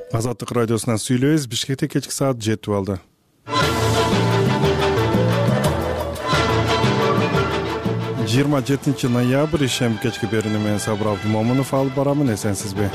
Азаттык радиосунан сүйлөйбүз. Бишкекте кечки саат 7 болду. Жыйырма 7 ноябрь ишемби кечки берүүнү менен Сабыр Абдымомунов алып барамын. Эсенсизби?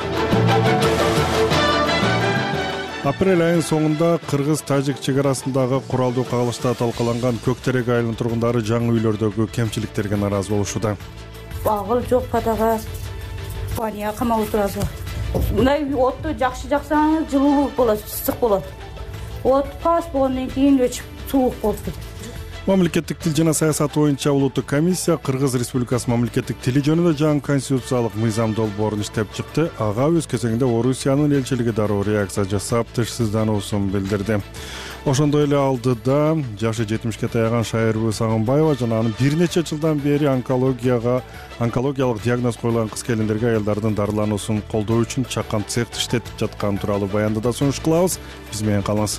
Апрель айынын соңунда кыргыз-тажик чек арасындагы куралдуу кагылышта талкаланган Көктерек айылынын тургундары жаңы үйлөрдөгү кемчиликтерге нааразы болушууда. Багыл жок, падага пания камап отурабыз. Мындай отту жакшы жаксаңыз жылуулук болот, ысык болот. От пас болгондон кийин өчүп суук болуп кетет. Мамлекеттик тил жана саясат боюнча улуттук комиссия Кыргыз Республикасы мамлекеттик тили жөнүндө жаңы конституциялык мыйзам долбоорун иштеп чыкты. Ага өз кезегинде Орусиянын элчилиги дароо реакция жасап, тышсыздануусун билдирди. Ошондой эле алдыда жашы 70 таяган Шайырбы Сагынбаева жана анын бир нече жылдан бери онкологиялык диагноз коюлган кыз келиндерге аялдардын дарылануусун колдоо үчүн чакан цехт иштетип жатканы тууралуу баяндыда сунуш кылабыз. Биз менен калыңыз.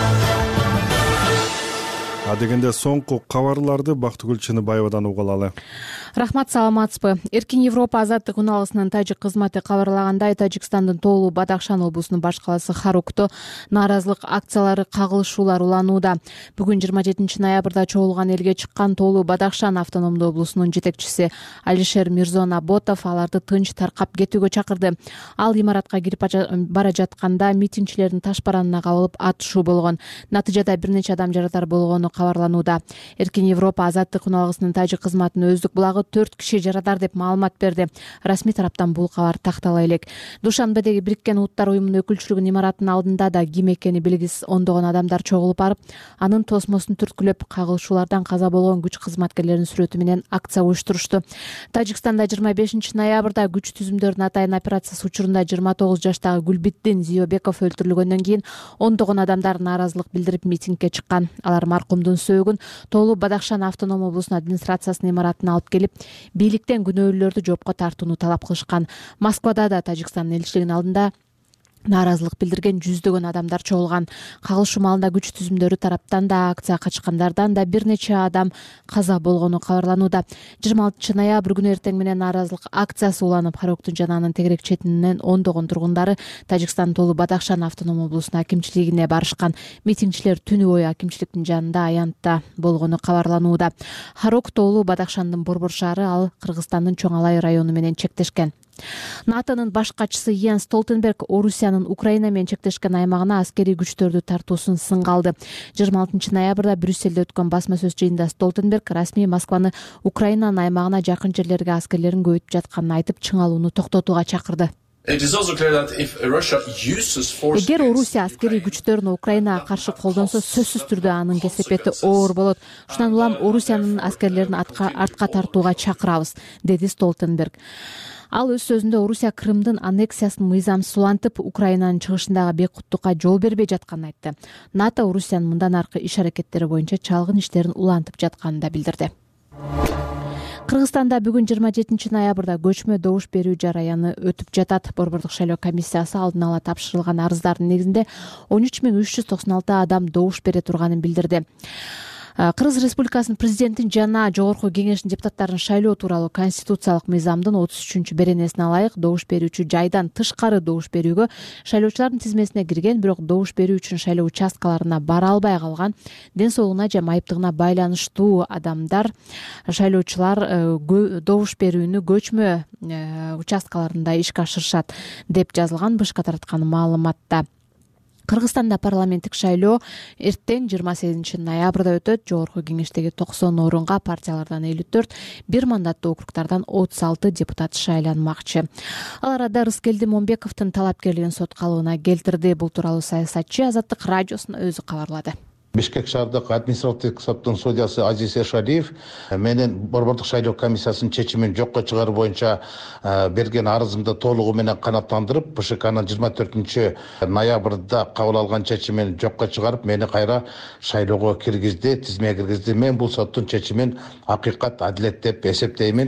Адегенде соңку кабарларды Бактыгүл Чыныбаевадан угулалы. Рахмат, саламатсызбы? Эркин Европа азаттык уналысынын тажик кызматы кабарлагандай, Тажикстандын Тоолу Бадахшан облусунун баш калаасы Харукто нааразылык акциялары, кагылышуулар уланууда. Бүгүн 27 ноябрда чогулган элге чыккан Тоолу Бадахшан автономдуу облусунун жетекчиси Алишер Мирзонаботов аларды тынч таркап кетүүгө чакырды. Ал имаратка кирип бара жатканда митингчилердин таш баранына кабылып атышуу болгон. Натыйжада бир нече адам жаратар болгону кабарланууда. Эркин Европа азаттык уналысынын тажик кызматынын өздүк булагы 4 киши жарадар деп маалымат берди. Расмий тараптан бул кабар тактала элек. Душанбедеги Бириккен Улуттар уюмунун өкүлчүлүгүнүн имаратынын алдында да ким экени белгисиз ондогон адамдар чогулуп барып, анын тосмосун түрткүлөп, кагылышуулардан каза болгон күч кызматкерлеринин сүрөтү менен акция уюштурушту. Тажикстанда 25 ноябрда күч түзүмдөрүнүн атайын операциясы учурунда 29 жаштагы Гүлбитдин Зиёбеков өлтүрүлгөндөн кийин ондогон адамдар нааразылык билдирип митингге чыккан. Алар маркумдун сөөгүн Тоолу Бадахшан автономдуу облусунун администрациясынын имаратына алып келип, бийликтен күнөөлүүлөрдү жоопко тартууну талап кылышкан. Москвада да Тажикстандын элчилигинин алдында нааразылык билдирген жүздөгөн адамдар чогулган. Кагылышуу маалында күч түзүмдөрү тараптан да, акцияга катышкандардан да бир нече адам каза болгону кабарланууда. 26 ноябрь күнү эртең менен нааразылык акциясы уланып, Харуктун жана анын тегерек четинен ондогон тургундары Тажикстандын Тоолу Бадахшан автономдуу облусунун акимчилигине барышкан. Митингчилер түнү бою акимчиликтин жанында аянтта болгону кабарланууда. Харук Тоолу Бадахшандын борбор шаары, ал Кыргызстандын Чоң Алай району менен чектешкен. НАТОнун баш катчысы Йенс Столтенберг Орусиянын Украина менен чектешкен аймагына аскерий күчтөрдү тартуусун сынга алды. 26 ноябрда Брюссельде өткөн басма сөз жыйынында Столтенберг расмий Москваны Украинанын аймагына жакын жерлерге аскерлерин көбөйтүп жатканын айтып, чыңалууну токтотууга чакырды. Эгер Орусия аскерий күчтөрүн Украинага каршы колдонсо, сөзсүз түрдө анын кесепети оор болот. Ушундан улам Орусиянын аскерлерин артка тартууга чакырабыз, деди Столтенберг. Ал өз сөзүндө Орусия Крымдын аннексиясын мыйзамсыз улантып, Украинанын чыгышындагы бейкуттукка жол бербей жатканын айтты. НАТО Орусиянын мындан аркы иш аракеттери боюнча чалгын иштерин улантып жатканын да билдирди. Кыргызстанда бүгүн 27 ноябрда көчмө добуш берүү жараяны өтүп жатат. Борбордук шайлоо комиссиясы алдын ала тапшырылган арыздардын негизинде 13.396 адам добуш бере турганын билдирди. Кыргыз Республикасынын президентин жана Жогорку кеңештин депутаттарын шайлоо тууралуу конституциялык мыйзамдын 33 беренесине ылайык добуш берүүчү жайдан тышкары добуш берүүгө шайлоочулардын тизмесине кирген, бирок добуш берүү үчүн шайлоо участкаларына бара албай калган, ден соолугуна же майыптыгына байланыштуу адамдар шайлоочулар добуш берүүнү көчмө участкаларында ишке ашырышат деп жазылган БШК тараткан маалыматта. Кыргызстанда парламенттик шайлоо эртең 28 ноябрда өтөт. Жогорку кеңештеги 90 орунга партиялардан 54, бир мандаттуу округтардан 36 депутат шайланмакчы. Ал арада Рыскелди Момбековдун талапкерлигин сот калыбына келтирди. Бул тууралуу саясатчы Азаттык радиосуна өзү кабарлады. Бишкек шаардык административдик соттун судьясы Азиз Эршалиев менен борбордук шайлоо комиссиясынын чечимин жокко чыгаруу боюнча берген арызымды толугу менен канааттандырып, БШКнын 24 ноябрда кабыл алган чечимин жокко чыгарып, мени кайра шайлоого киргизди, тизмеге киргизди. Мен бул соттун чечимин акыйкат, адилет деп эсептеймин.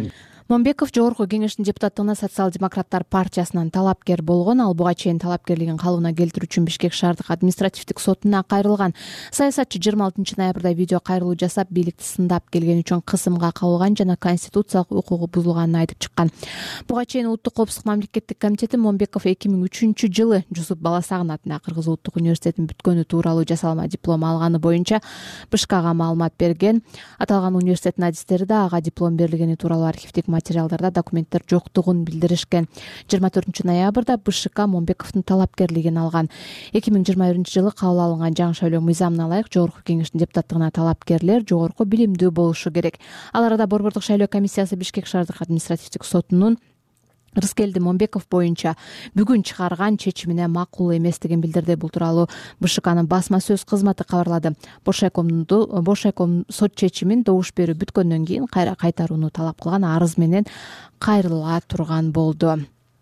Момбеков Жогорку Кеңештин депутаттыгына Социал-демократтар партиясынан талапкер болгон. Ал буга чейин талапкерлигин калыбына келтирүү үчүн Бишкек шаардык административдик сотуна кайрылган. Саясатчы 26 ноябрда видео кайрылуу жасап, бийликти сындап келген үчүн кысымга кабылган жана конституциялык укугу бузулганын айтып чыккан. Буга чейин Улуттук коопсуздук мамлекеттик комитети Момбеков 2003-жылы Жусуп Баласагын атындагы Кыргыз Улуттук университетин бүткөнү тууралуу жасалма диплом алганы боюнча БШКга маалымат берген. Аталган университеттин адистери да ага диплом берилгени тууралуу архивдик материалдарда документтер жоктугун билдиришкен. 24 ноябрда БШК Момбековдун талапкерлигин алган. 2021-жылы кабыл алынган жаңы шайлоо мыйзамына ылайык Жогорку Кеңештин депутаттыгына талапкерлер жогорку билимдүү болушу керек. Ал арада Борбордук шайлоо комиссиясы Бишкек шаардык административдик сотунун Рыскелди Момбеков боюнча бүгүн чыгарган чечимине макул эместигин билдирди. Бул тууралуу БШКнын басма сөз кызматы кабарлады. Бошайком сот чечимин добуш берүү бүткөндөн кийин кайра кайтарууну талап кылган арыз менен кайрыла турган болду.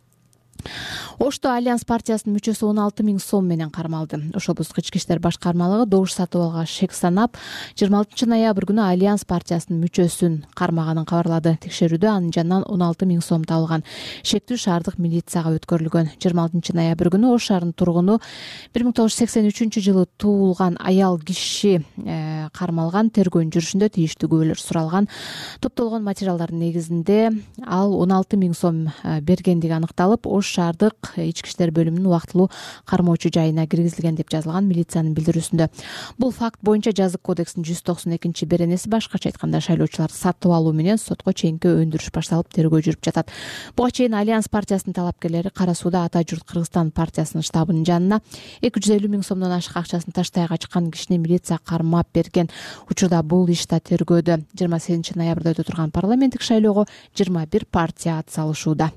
Ошто Альянс партиясынын мүчөсү 16 000 сом менен кармалды. Ош облустук ички иштер башкармалыгы добуш сатып алууга шек санап, 26 ноябрь күнү Альянс партиясынын мүчөсүн кармаганын кабарлады. Текшерүүдө анын жанынан 16 000 сом табылган. Шектүү шаардык милицияга өткөрүлгөн. 26 ноябрь күнү Ош шаарынын тургуну 1983-жылы туулган аял киши кармалган. Тергөөнүн жүрүшүндө тийиштүү күбөлөр суралган. Топтолгон материалдардын негизинде ал 16 000 сом бергендиги аныкталып, Ош шаардык ички иштер бөлүмүнүн убактылуу кармоочу жайына киргизилген деп жазылган милициянын билдирүүсүндө. Бул факт боюнча жазык кодекстин 192 беренеси, башкача айтканда шайлоочуларды сатып алуу менен сотко чейинки өндүрүш башталып, тергөө жүрүп жатат. Буга чейин Альянс партиясынын талапкерлери Кара сууда Ата журт Кыргызстан партиясынын штабынын жанына 250 000 сомдон ашык акчасын таштай качкан кишини милиция кармап берген. Учурда бул иш да тергөөдө. 28 ноябрда өтө турган парламенттик шайлоого 21 партия ат салышууда.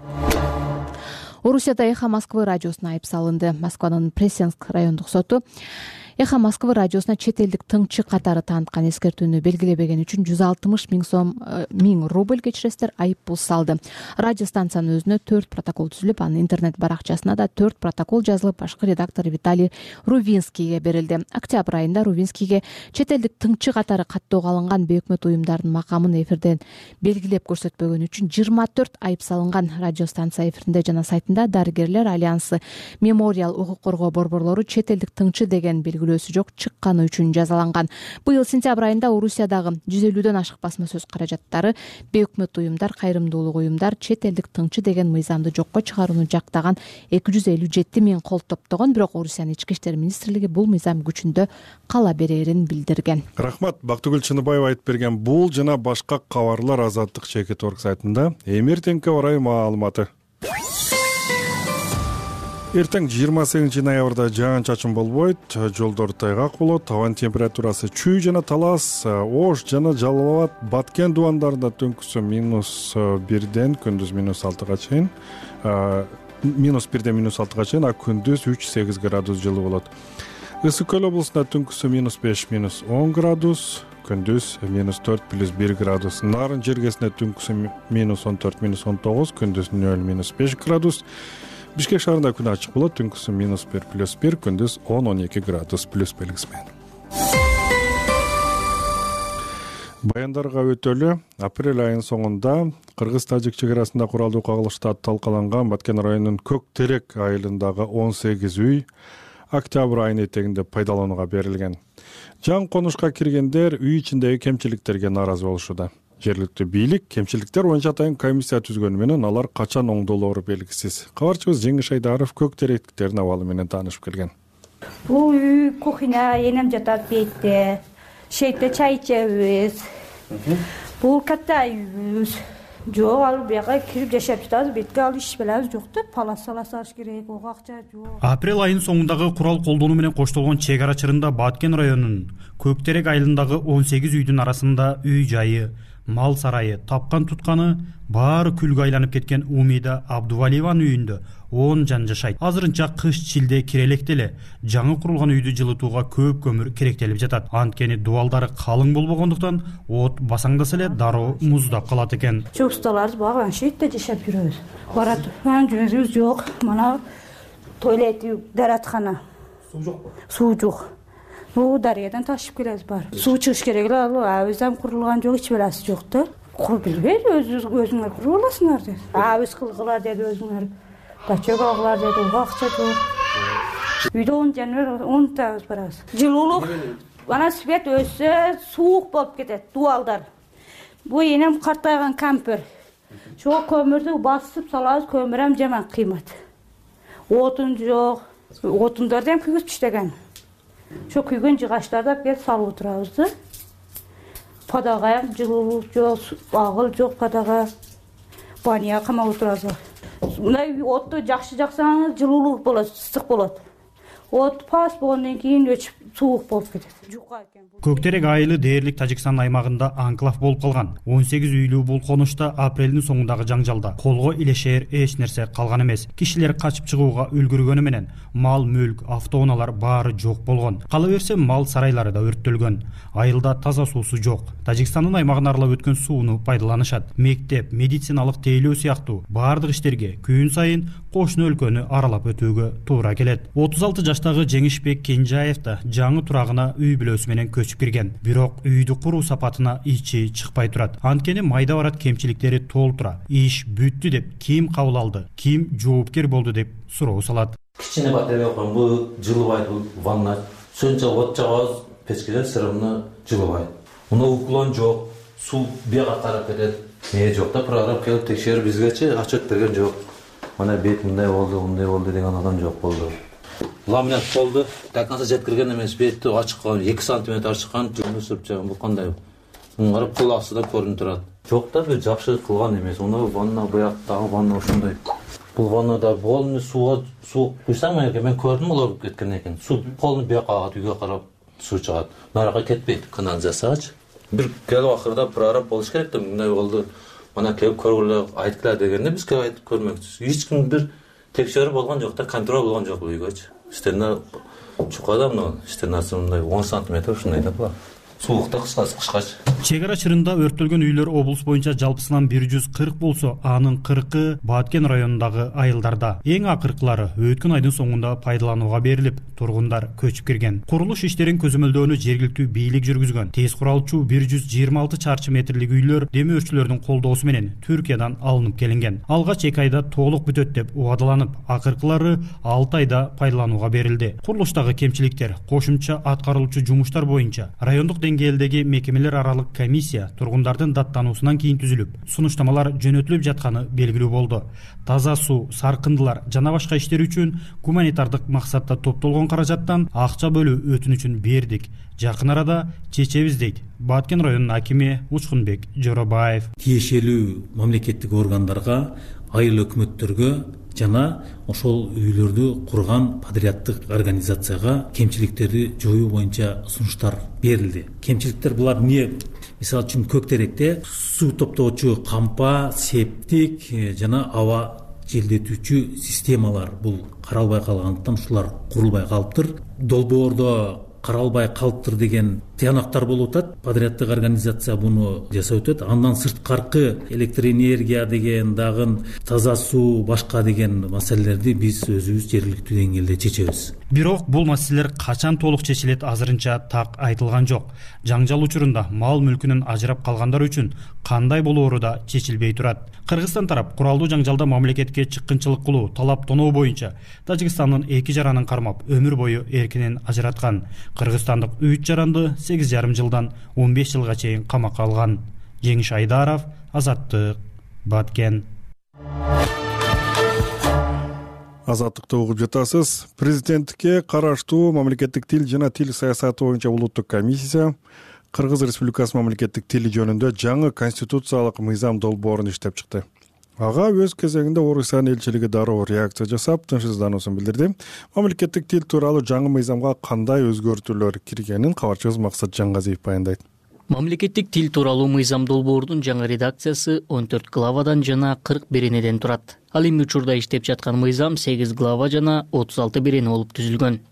Орусияда Эхо Москвы радиосуна айып салынды. Москванын Прессенск райондук соту Эхо Москвы радиосуна чет элдик тыңчы катары тааныткан эскертүүнү белгилебеген үчүн 160 000 рубль кечиресиздер айып пул салды. Радио станциянын өзүнө 4 протокол түзүлүп, анын интернет баракчасына да 4 протокол жазылып, башкы редактор Виталий Рувинскийге берилди. Октябрь айында Рувинскийге чет элдик тыңчы катары каттоого алынган бейөкмөт уюмдардын макамын эфирден белгилеп көрсөтпөгөн үчүн 24 айып салынган. Радио станция эфиринде жана сайтында Дарыгерлер альянсы Мемориал укук коргоо борборлору чет элдик тыңчы деген белгилөөсү жок чыкканы үчүн жазаланган. Быйыл сентябрь айында Орусиядагы 150дөн ашык басма сөз каражаттары бейөкмөт уюмдар, кайрымдуулук уюмдар чет элдик тыңчы деген мыйзамды жокко чыгарууну жактаган 257 000 кол топтогон. Бирок Орусиянын ички иштер министрлиги бул мыйзам күчүндө кала берерин билдирген. Рахмат. Бактыгүл Чыныбаева айтып берген бул жана башка кабарлар Азаттык Чекит.орг сайтында. Эмертеңке орай маалыматы. Эртең 28 ноябрда жаан-чачын болбойт, жолдор тайгак болот, абанын температурасы чүй жана талас, Ош жана Жалал Абад, Баткен дубандарында түнкүсү -1ден күндүз -6га чейин, -1ден -6га чейин, а күндүз 3-8 градус жылы болот. Ысык көл облусунда түнкүсү -5, -10 градус, күндүз -4+1 градус. Нарын жергесинде түнкүсү -14, -19, күндүз 0-5 градус. Бишкек шаарында күн ачык болот, түнкүсү -1+1, күндүз 10-12 градус плюс белгиси менен. Баяндарга өтөлү. Апрель айынын соңунда Кыргыз-Тажик чек арасында куралдуу кагылышта талкаланган Баткен районунун Көк Терек айылындагы 18 үй октябрь айынын этегинде пайдаланууга берилген. Жан конушка киргендер үй ичиндеги кемчиликтерге нааразы болушууда. Жергиликтүү бийлик кемчиликтер боюнча атайын комиссия түзгөнү менен алар качан оңдолоору белгисиз. Кабарчыбыз Жеңиш Айдаров Көк Теректиктердин абалы менен таанышып келген. Бул үй кухня, энем жатат бетте. Шейтте чай ичебиз. Бул катта үйүбүз. Жок, ал бияга кирип жашап жатабыз. Бетке ал иш белебиз жок да, палас салаш керек, ого акча жок. Апрель айынын соңундагы курал колдонуу менен коштолгон чек ара чырында Баткен районунун Көк Терек айылындагы 18 үйдүн арасында үй жайы, мал сарайы, тапкан тутканы баары күлгө айланып кеткен Умида Абдувалиеванын үйүндө 10 жан жашайт. Азырынча кыш-чилде кирелектеле эле. Жаңы курулган үйдү жылытууга көп көмүр керектелип жатат. Анткени дубалдары калың болбогондуктан от басаңдаса эле дароо муздап калат экен. Чөп усталарыбыз баган шейтте жашап жүрөбүз. Барат, жөнүбүз жок. Мана туалет, дараткана. Суу жокпу? Суу жок. Бул дарыядан ташып келебиз бар. Суу чыгыш керек эле, ал абыздан курулган жок, ич беласи жок да. Билбейт, өзүңөр куруп аласыңар деди. Өз кылгыла деди өзүңөр. Дачага алгыла деди, уга акча жок. Үйдө 10 жаныбар 10 табыз барабыз. Жылуулук ана свет өссө суук болуп кетет, дуалдар. Бу энем картайган кампер. Шо көмүрдү басып салабыз, көмүрөм жаман кыймат. Отун жок. Отундарды эм күйгүзүп иштеген. Шо күйгөн жыгачларды келип салып отурабыз да. Падага жылуулук жок, агыл жок падага. Баня камап отурабыз. Мындай отту жакшы жаксаңыз жылуулук болот, ысык болот. От пас болгондон кийин өчүп суук болуп кетет. Жука экен. Көктерек айылы дээрлик Тажикстан аймагында анклав болуп калган. 18 үйлүү бул конушта апрелдин соңундагы жаңжалда колго илешер эч нерсе калган эмес. Кишилер качып чыгууга үлгүргөнү менен мал, мүлк, автоунаалар баары жок болгон. Кала берсе мал сарайлары да өрттөлгөн. Айылда таза суусу жок. Тажикстандын аймагын аралап өткөн сууну пайдаланышат. Мектеп, медициналык тейлөө сыяктуу баардык иштерге күн сайын кошуна өлкөнү аралап өтүүгө туура келет. 36 жаштагы Жеңишбек Кенжаев да жаңы турагына үй бүлөсү менен көчүп кирген. Бирок үйдү куруу сапатына ичи чыкпай турат. Анткени майда барат кемчиликтери толтура. Иш бүттү деп ким кабыл алды, ким жоопкер болду деп суроо салат. Кичине батарея койгон, бул жылыбайт, бул ванна. Сонча от жагабыз, печкеден сырымны жылыбайт. Муну уклон жок, суу бияга карап кетет. Эмне жок да, программа келип текшерип бизгечи отчет берген жок. Мына бет мындай болду деген адам жок болду. Ламинат болду. До конца жеткирген эмес, бетти ачыккан, 2 см ачыккан, жумуш сүрүп чыган. Бул кандай? Муну карап кол астында көрүнүп турат. Жок да, бир жакшы кылган эмес. Уну ванна буяктагы ванна ушундай. Бул ваннада болну суу куйсам экен, мен көрдүм олор кеткен экен. Суу колун бияка агат, үйгө карап суу чыгат. Нарага кетпейт, канализацияга. Бир келип акырда программа болуш керек да, мындай болду. Мана келип көргүлө, айткыла дегенде биз келип айтып көрмөкчүбүз. Эч ким бир текшерүү болгон жок да, контроль болгон жок бул үйгөчү. Стена чукада мына, стенасы мындай 10 см ушундай да була. Суулукта кыскасы кышкачы. Чек ара чырында өрттөлгөн үйлөр облус боюнча жалпысынан 140 болсо, анын 40-ы Баткен районундагы айылдарда. Эң акыркылары өткөн айдын соңунда пайдаланууга берилип, тургундар көчүп кирген. Курулуш иштерин көзөмөлдөөнү жергиликтүү бийлик жүргүзгөн. Тез куралчу 126 чарчы метрлик үйлөр демөөрчүлөрдүн колдоосу менен Түркиядан алынып келинген. Алгач 2 айда толук бүтөт деп убадаланып, акыркылары 6 айда пайдаланууга берилди. Курулуштагы кемчиликтер кошумча аткарылуучу жумуштар боюнча райондук деңгээлдеги мекемелер аралык комиссия тургундардын даттануусунан кийин түзүлүп, сунуштамалар жөнөтүлүп жатканы белгилүү болду. Таза суу, саркындылар жана башка иштер үчүн гуманитардык максатта топтолгон каражаттан акча бөлүү өтүнүчүн бердик. Жакын арада чечебиз дейт Баткен районунун акими Учкунбек Жоробаев. Тиешелүү мамлекеттик органдарга, айыл өкмөттөргө жана ошол үйлөрдү курган подряддык организацияга кемчиликтерди жоюу боюнча сунуштар берилди. Кемчиликтер булар эмне? Мисалы үчүн Көктеректе суу топтоочу кампа, септик жана аба желдетүүчү системалар бул каралбай калгандыктан ушулар курулбай калыптыр. Долбоордо каралбай калыптыр деген тыянактар болуп атат. Подряддык организация буну жасап өтөт. Андан сырткаркы электроэнергия деген, дагы таза суу, башка деген маселелерди биз өзүбүз жергиликтүү деңгээлде чечебиз. Бирок бул маселелер качан толук чечилет азырынча так айтылган жок. Жаңжал учурунда мал мүлкүнөн ажырап калгандар үчүн кандай болоору да чечилбей турат. Кыргызстан тарап куралдуу жаңжалда мамлекетке чыккынчылык кылуу, талап тоноо боюнча Тажикстандын 2 жаранын кармап өмүр бою эркинен ажыраткан. Кыргызстандык 3 жаранды 8,5 жылдан 15 жылга чейин камакка алган. Жеңиш Айдаров, Азаттык, Баткен. Азаттыкты угуп жатасыз. Президенттикке караштуу мамлекеттик тил жана тил саясаты боюнча улуттук комиссия Кыргыз Республикасы мамлекеттик тили жөнүндө жаңы конституциялык мыйзам долбоорун иштеп чыкты. Ага өз кезегинде Орусиянын элчилиги дароо реакция жасап, тынчсыздануусун билдирди. Мамлекеттик тил тууралуу жаңы мыйзамга кандай өзгөртүүлөр киргенин кабарчыбыз Максат Жаңгазиев баяндайт. Мамлекеттик тил тууралуу мыйзам долбоордун жаңы редакциясы 14 главадан жана 40 беренеден турат. Ал эми учурда иштеп жаткан мыйзам 8 глава жана 36 берене болуп түзүлгөн.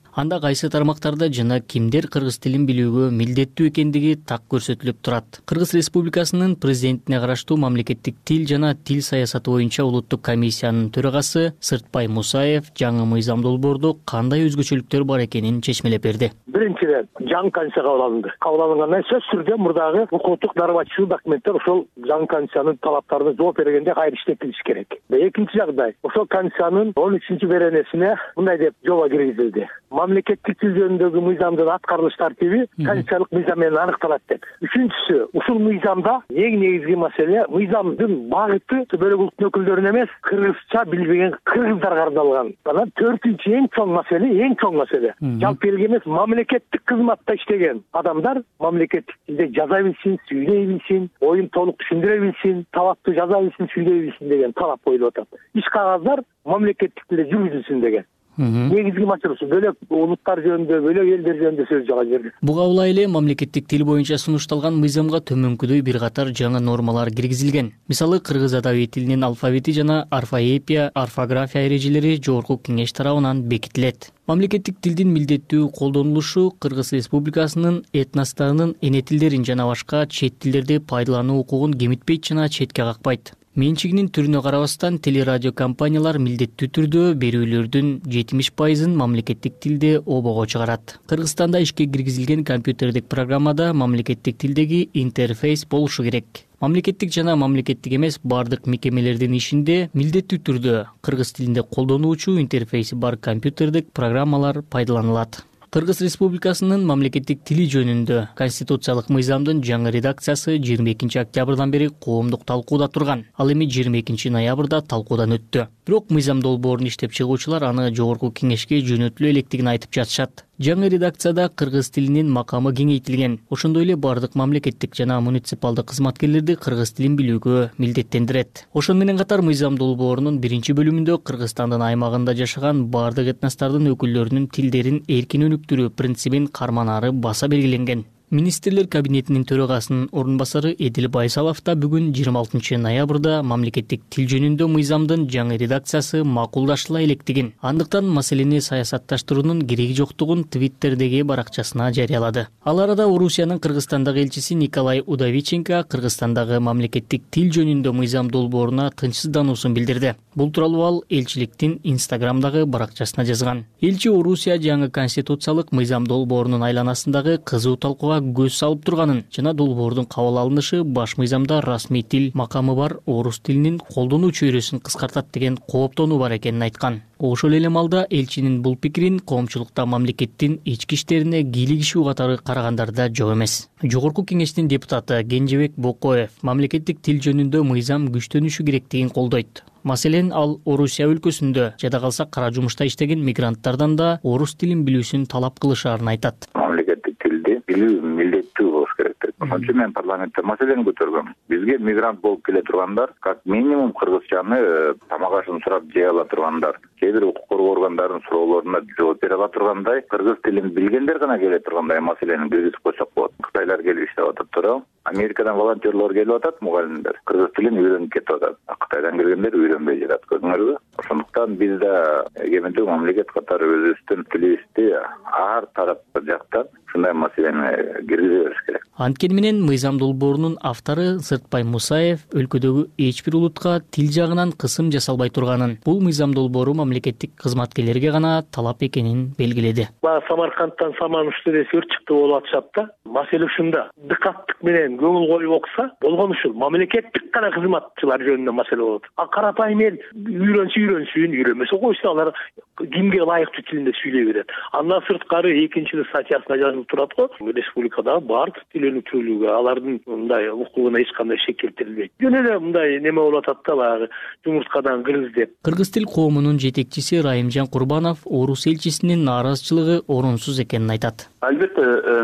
Анда кайсы тармактарда жана кимдер кыргыз тилин билүүгө милдеттүү экендиги так көрсөтүлүп турат. Кыргыз Республикасынын президентине караштуу мамлекеттик тил жана тил саясаты боюнча улуттук комиссиянын төрагасы Сыртбай Мусаев жаңы мыйзам долбоордо кандай өзгөчөлүктөр бар экенин чечмелеп берди. Биринчиден, жаңы конституция кабыл алынды. Кабыл алынгандан сөзсүз түрдө мурдагы укуктук нормативдик документтер ошол жаңы конституциянын талаптарына жооп бергенде кайра иштетилиши керек. Экинчи жагдай, ошол конституциянын 13-беренесине мындай деп жоба киргизилди. Мамлекеттик тил жөнүндөгү мыйзамдын аткарылыш тартиби конституциялык мыйзам менен аныкталат деп. Үчүнчүсү, ушул мыйзамда эң негизги маселе мыйзамдын багыты бөлөк улуттун өкүлдөрүнө эмес, кыргызча билбеген кыргыздарга арналган. Анан төртүнчү эң чоң маселе жалпы элге эмес, мамлекеттик кызматта иштеген адамдар мамлекеттик тилде жаза билсин, сүйлөй билсин, оюн толук түшүндүрө билсин, талапты жаза билсин, сүйлөй билсин деген талап коюлуп атат. Иш кагаздар мамлекеттик тилде жүргүзүлсүн деген. Негизги маселеси бөлөк улуттар жөнүндө, бөлөк элдер жөнүндө сөз жага жерде. Буга улай эле мамлекеттик тил боюнча сунушталган мыйзамга төмөнкүдөй бир катар жаңы нормалар киргизилген. Мисалы, кыргыз адабий тилинин алфавити жана орфоэпия, орфография эрежелери жогорку кеңеш тарабынан бекитилет. Мамлекеттик тилдин милдеттүү колдонулушу Кыргыз Республикасынын этносторунун эне тилдерин жана башка чет тилдерди пайдалануу укугун кемитпейт жана четке какпайт. Менчигинин түрүнө карабастан телерадио компаниялар милдеттүү түрдө берүүлөрдүн 70%-ын мамлекеттик тилде обого чыгарат. Кыргызстанда ишке киргизилген компьютердик программада мамлекеттик тилдеги интерфейс болушу керек. Мамлекеттик жана мамлекеттик эмес бардык мекемелердин ишинде милдеттүү түрдө кыргыз тилинде колдонуучу интерфейси бар компьютердик программалар пайдаланылат. Кыргыз Республикасынын мамлекеттик тили жөнүндө конституциялык мыйзамдын жаңы редакциясы 22 октябрдан бери коомдук талкууда турган. Ал эми 22 ноябрда талкуудан өттү. Бирок мыйзам долбоорун иштеп чыгуучулар аны жогорку кеңешке жөнөтүлө электигин айтып жатышат. Жаңы редакцияда кыргыз тилинин макамы кеңейтилген. Ошондой эле бардык мамлекеттик жана муниципалдык кызматкерлерди кыргыз тилин билүүгө милдеттендирет. Ошону менен катар мыйзам долбоорунун 1-бөлүмүндө Кыргызстандын аймагында жашаган бардык этностордун өкүлдөрүнүн тилдерин эркин өнүктүрүү принцибин карманары баса белгиленген. Министрлер кабинетинин төрагасынын орун басары Эдил Байсалов да бүгүн 26 ноябрда мамлекеттик тил жөнүндө мыйзамдын жаңы редакциясы макулдашыла электигин, андыктан маселени саясатташтыруунун кереги жоктугун Твиттердеги баракчасына жарыялады. Ал арада Орусиянын Кыргызстандагы элчиси Николай Удовиченко Кыргызстандагы мамлекеттик тил жөнүндө мыйзам долбооруна тынчсыздануусун билдирди. Бул тууралуу ал элчиликтин Инстаграмдагы баракчасына жазган. Элчи Орусия жаңы конституциялык мыйзам долбоорунун айланасындагы кызуу талкууга көз салып турганын жана долбоордун кабыл алынышы баш мыйзамда расмий тил макамы бар орус тилинин колдонуу чөйрөсүн кыскартат деген кооптонуу бар экенин айткан. Ошол эле маалда элчинин бул пикирин коомчулукта мамлекеттин ички иштерине кийлигишүү катары карагандарда жок эмес. Жогорку кеңештин депутаты Кенжебек Бокоев мамлекеттик тил жөнүндө мыйзам күчтөнүшү керектигин колдойт. Маселен, ал Орусия өлкөсүндө жада калса кара жумушта иштеген мигранттардан да орус тилин билүүсүн талап кылышаарын айтат. Мамлекеттик тилди билүү милдеттүү болуш керек. Ошон үчүн мен парламентте маселени көтөргөм. Бизге мигрант болуп келе тургандар, как минимум кыргызчаны тамак ашын сурап жей ала тургандар, кээ бир укук коргоо органдарынын суроолоруна жооп бере ала тургандай, кыргыз тилин билгендер гана келе тургандай маселени киргизип койсок болот. Кытайлар келип иштеп атат туурабы? Америкадан волонтерлор келип атат, мугалимдер. Кыргыз тилин үйрөнүп кетип атат. Кытайдан келгендер үйрөнбөй жатат, көрдүңөрбү? Ошондуктан биз да эгемендүү мамлекет катары өзүбүздүн тилибизди ар тарапты жактан ушундай маселени киргизе бериш керек. Анткени менен мыйзам долбоорунун автору Сыртбай Мусаев өлкөдөгү эч бир улутка тил жагынан кысым жасалбай турганын, бул мыйзам долбоору мамлекеттик кызматкерлерге гана талап экенин белгиледи. Самаркандтан Саманушты ресүр чыкты болуп атышат да. Маселе ушунда. Дыкаттык менен көңүл коюп окуса болгон ушул. Мамлекеттик гана кызматчылар жөнүндө маселе болот. А карапайым эл үйрөнсүн, үйрөнбөсө койсо алар кимге ылайыктуу тилинде сүйлөй берет. Андан сырткары экинчи статьясында жазылып турат го. Республикада бардык тил өнүктүрүүгө алардын мындай укугуна эч кандай шек келтирилбейт. Жөн эле мындай неме болуп атат да, баягы жумурткадан кыргыз деп. Кыргыз тил коомунун жетекчиси Райымжан Курбанов орус элчисинин нааразычылыгы орунсуз экенин айтат. Албетте,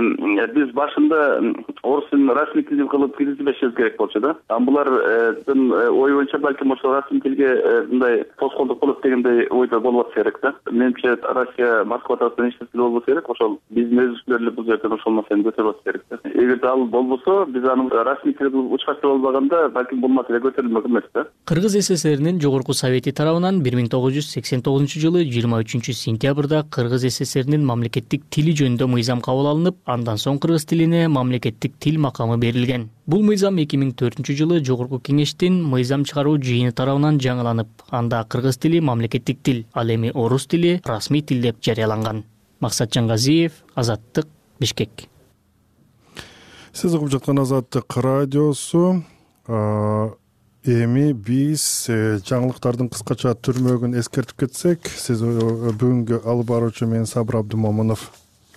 биз башында орус тилин расмий тил кылып киргизбешибиз керек болчу да. Булардын ой боюнча балким ошо расмий тилге мындай тоскоолдук болот дегендей ойдо болбош керек да. Менимче Россия Москва тарапынан эч нерсе болбош керек. Ошол биздин өзүбүздөр эле бул жерден ошол маселени көтөрүп керек да. Эгерде ал болбосо, биз аны расмий тилге учкачы болбаганда балким бул маселе көтөрүлмөк эмес да. Кыргыз СССРинин жогорку совети тарабынан 1980 жылы 23-сентябрда Кыргыз СССРнин мамлекеттик тили жөнүндө мыйзам кабыл алынып, андан соң кыргыз тилине мамлекеттик тил макамы берилген. Бул мыйзам 2004 жылы Жогорку Кеңештин мыйзам чыгаруу жыйыны тарабынан жаңыланып, анда кыргыз тили мамлекеттик тил, ал эми орус тили расмий тил деп жарыяланган. Максат Жангазиев, Азаттык, Бишкек. Сиз угуп жаткан Азаттык радиосу. Эми биз жаңылыктардын кыскача түрмөгүн эскертип кетсек, сиз бүгүнкү алып баруучу мен Сабыр Абдумомунов.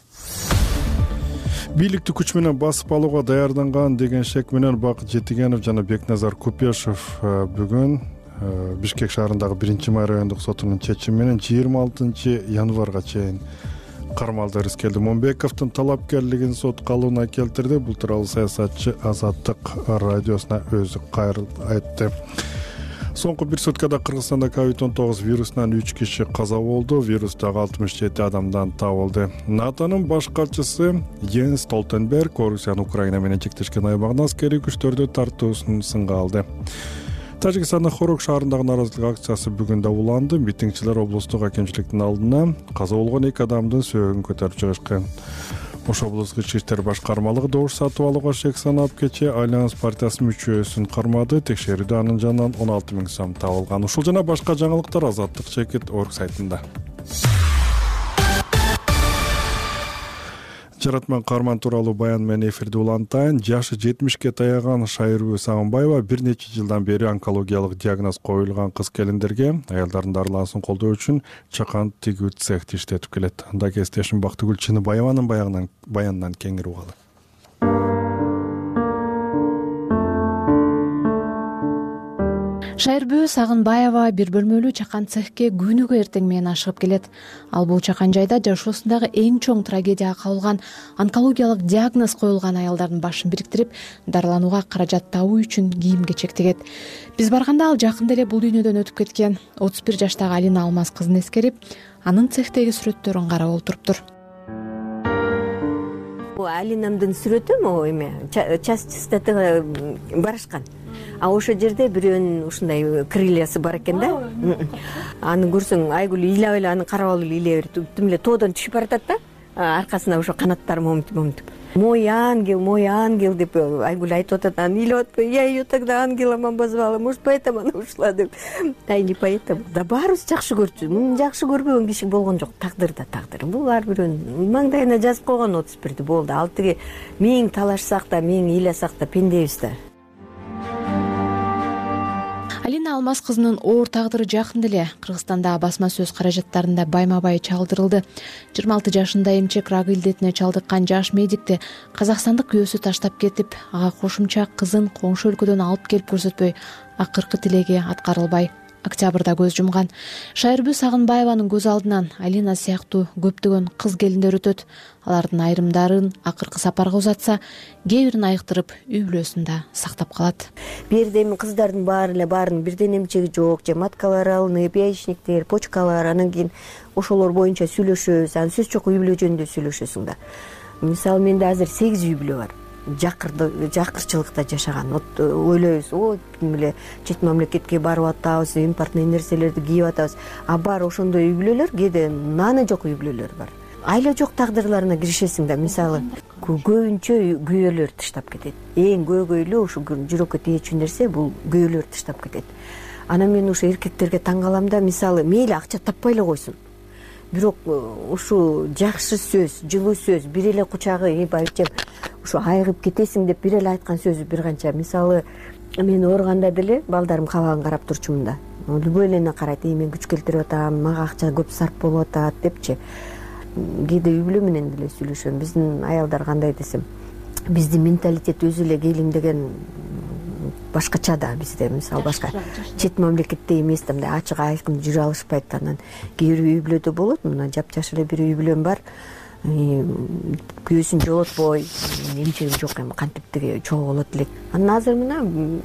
Бийликти күч менен басып алууга даярданган деген шек менен Бакыт Жетигенов жана Бекназар Купешов бүгүн Бишкек шаарындагы 1-май райондук сотунун чечими менен 26 январга чейин кармалды. Рыскелди Момбековдун талапкерлигин сот калыбына келтирди. Бул тууралуу саясатчы Азаттык радиосуна өзү кайрылып айтты. Соңку бир суткада Кыргызстанда COVID-19 вирусунан 3 киши каза болду. Вирустагы 67 адамдан табылды. НАТОнун баш катчысы Йенс Столтенберг Орусиянын Украина менен чектешкен аймагына аскерий күчтөрдү тартуусун сынга алды. Тажикстандын Хорок шаарындагы нааразылык акциясы бүгүн да уланды. Митингчилер облустук акимчиликтин алдына каза болгон 2 адамдын сөөгүн көтөрүп чыгышкан. Ош облустук ички иштер башкармалыгы добуш сатып алууга шек санап кечээ Альянс партиясынын мүчөсүн кармады. Текшерүүдө анын жанынан 16 000 сом табылган. Ушул жана башка жаңылыктар Азаттык Чекит орг сайтында. Жаратман Карман тууралуу баян менен эфирди улантайын. Жашы 70ке таяган Шайырбү Сагынбаева бир нече жылдан бери онкологиялык диагноз коюлган кыз келиндерге аялдардын дарылансын колдоо үчүн чакан тигүү цехти иштетип келет. Анда кесиптешим Бактыгүл Чыныбаеванын баянынан кеңири угалы. Шайырбү Сагынбаева бир бөлмөлүү чакан цехке күнүгө эртең менен ашыгып келет. Ал бул чакан жайда жашоосундагы эң чоң трагедияга кабылган онкологиялык диагноз коюлган аялдардын башын бириктирип, дарыланууга каражат табуу үчүн кийим-кечек тигет. Биз барганда ал жакында эле бул дүйнөдөн өтүп кеткен 31 жаштагы Алина Алмаз кызын эскерип, анын цехтеги сүрөттөрүн карап олтуруптур. Алинамдын сүрөтү эме части барышкан. А ошол жерде бирөөнүн ушундай крыльясы бар экен да. Аны көрсөң Айгүл ыйлап эле аны карап алып ыйлай берет. Тим эле тоодон түшүп баратат да. Аркасына ошо канаттары момтуп. Мой ангел деп Айгүл айтып атат. Аны ыйлап атпайбы? Я ее тогда ангелом обозвала. Может, поэтому она ушла деп. Ай, не поэтому. Да баарыбыз жакшы көрчү. Жакшы көрбөгөн киши болгон жок. Тагдыр да тагдыр. Бул ар бирөөнүн маңдайына жазып койгон 31-ди болду. Ал тиги миң талашсак да, миң ыйласак да пендебиз да. Алина Алмаз кызынын оор тагдыры жакында эле Кыргызстанда басма сөз каражаттарында байма-бай чалдырылды. 26 жашында эмчек рак илдетине чалдыккан жаш медикти казакстандык күйөөсү таштап кетип, ага кошумча кызын коңшу өлкөдөн алып келип көрсөтпөй, акыркы тилеги аткарылбай октябрда көз жумган. Шайырбү Сагынбаеванын көз алдынан Алина сыяктуу көптөгөн кыз келиндер өтөт. Алардын айрымдарын акыркы сапарга узатса, кээ бирин айыктырып үй бүлөсүндө сактап калат. Бирден кыздардын баарын бирден эмчеги жок, же маткалары алынып, яичниктер, почкалар, анан кийин ошолор боюнча сүйлөшөбүз. Анан сөз жок, үй бүлө жөнүндө сүйлөшөсүң да. Мисалы менде азыр 8 үй бүлө бар. Жакырчылыкта жашаган. Ойлойбуз, эле чет мамлекетке барып атабыз, импортный нерселерди кийип атабыз. А бар ошондой үй бүлөлөр, кээде наны жок үй бүлөлөр бар. Айла жок тагдырларына киришесиң да, мисалы көбүнчө күйөөлөр таштап кетет. Эң көйгөйлүү ушу жүрөккө тиечү нерсе бул күйөөлөр таштап кетет. Анан мен ушу эркектерге таң калам да, мисалы мейли акча таппай эле койсун. Бирок ушу жакшы сөз, жылуу сөз, бир эле кучагы, байчем ушу айыгып кетесиң деп бир эле айткан сөзү бир канча. Мисалы мен ооруганда деле балдарым кабагын карап турчумун да. Любой элени карайт, мен күч келтирип атам, мага акча көп сарп болуп атат депчи. Кээде үй бүлө менен деле сүйлөшөм. Биздин аялдар кандай десем, биздин менталитет өзү эле келин деген башкача да бизде. Мисалы башка чет мамлекетте эмес да, мындай ачык айкын жүрө алышпайт. Анан кээ бир үй бүлөдө болот, мына жапжаш эле бир үй бүлөм бар. Күйөөсүн жолотпой, эмчегим жок эми кантип тиги чогуу болот элек. Анан азыр мына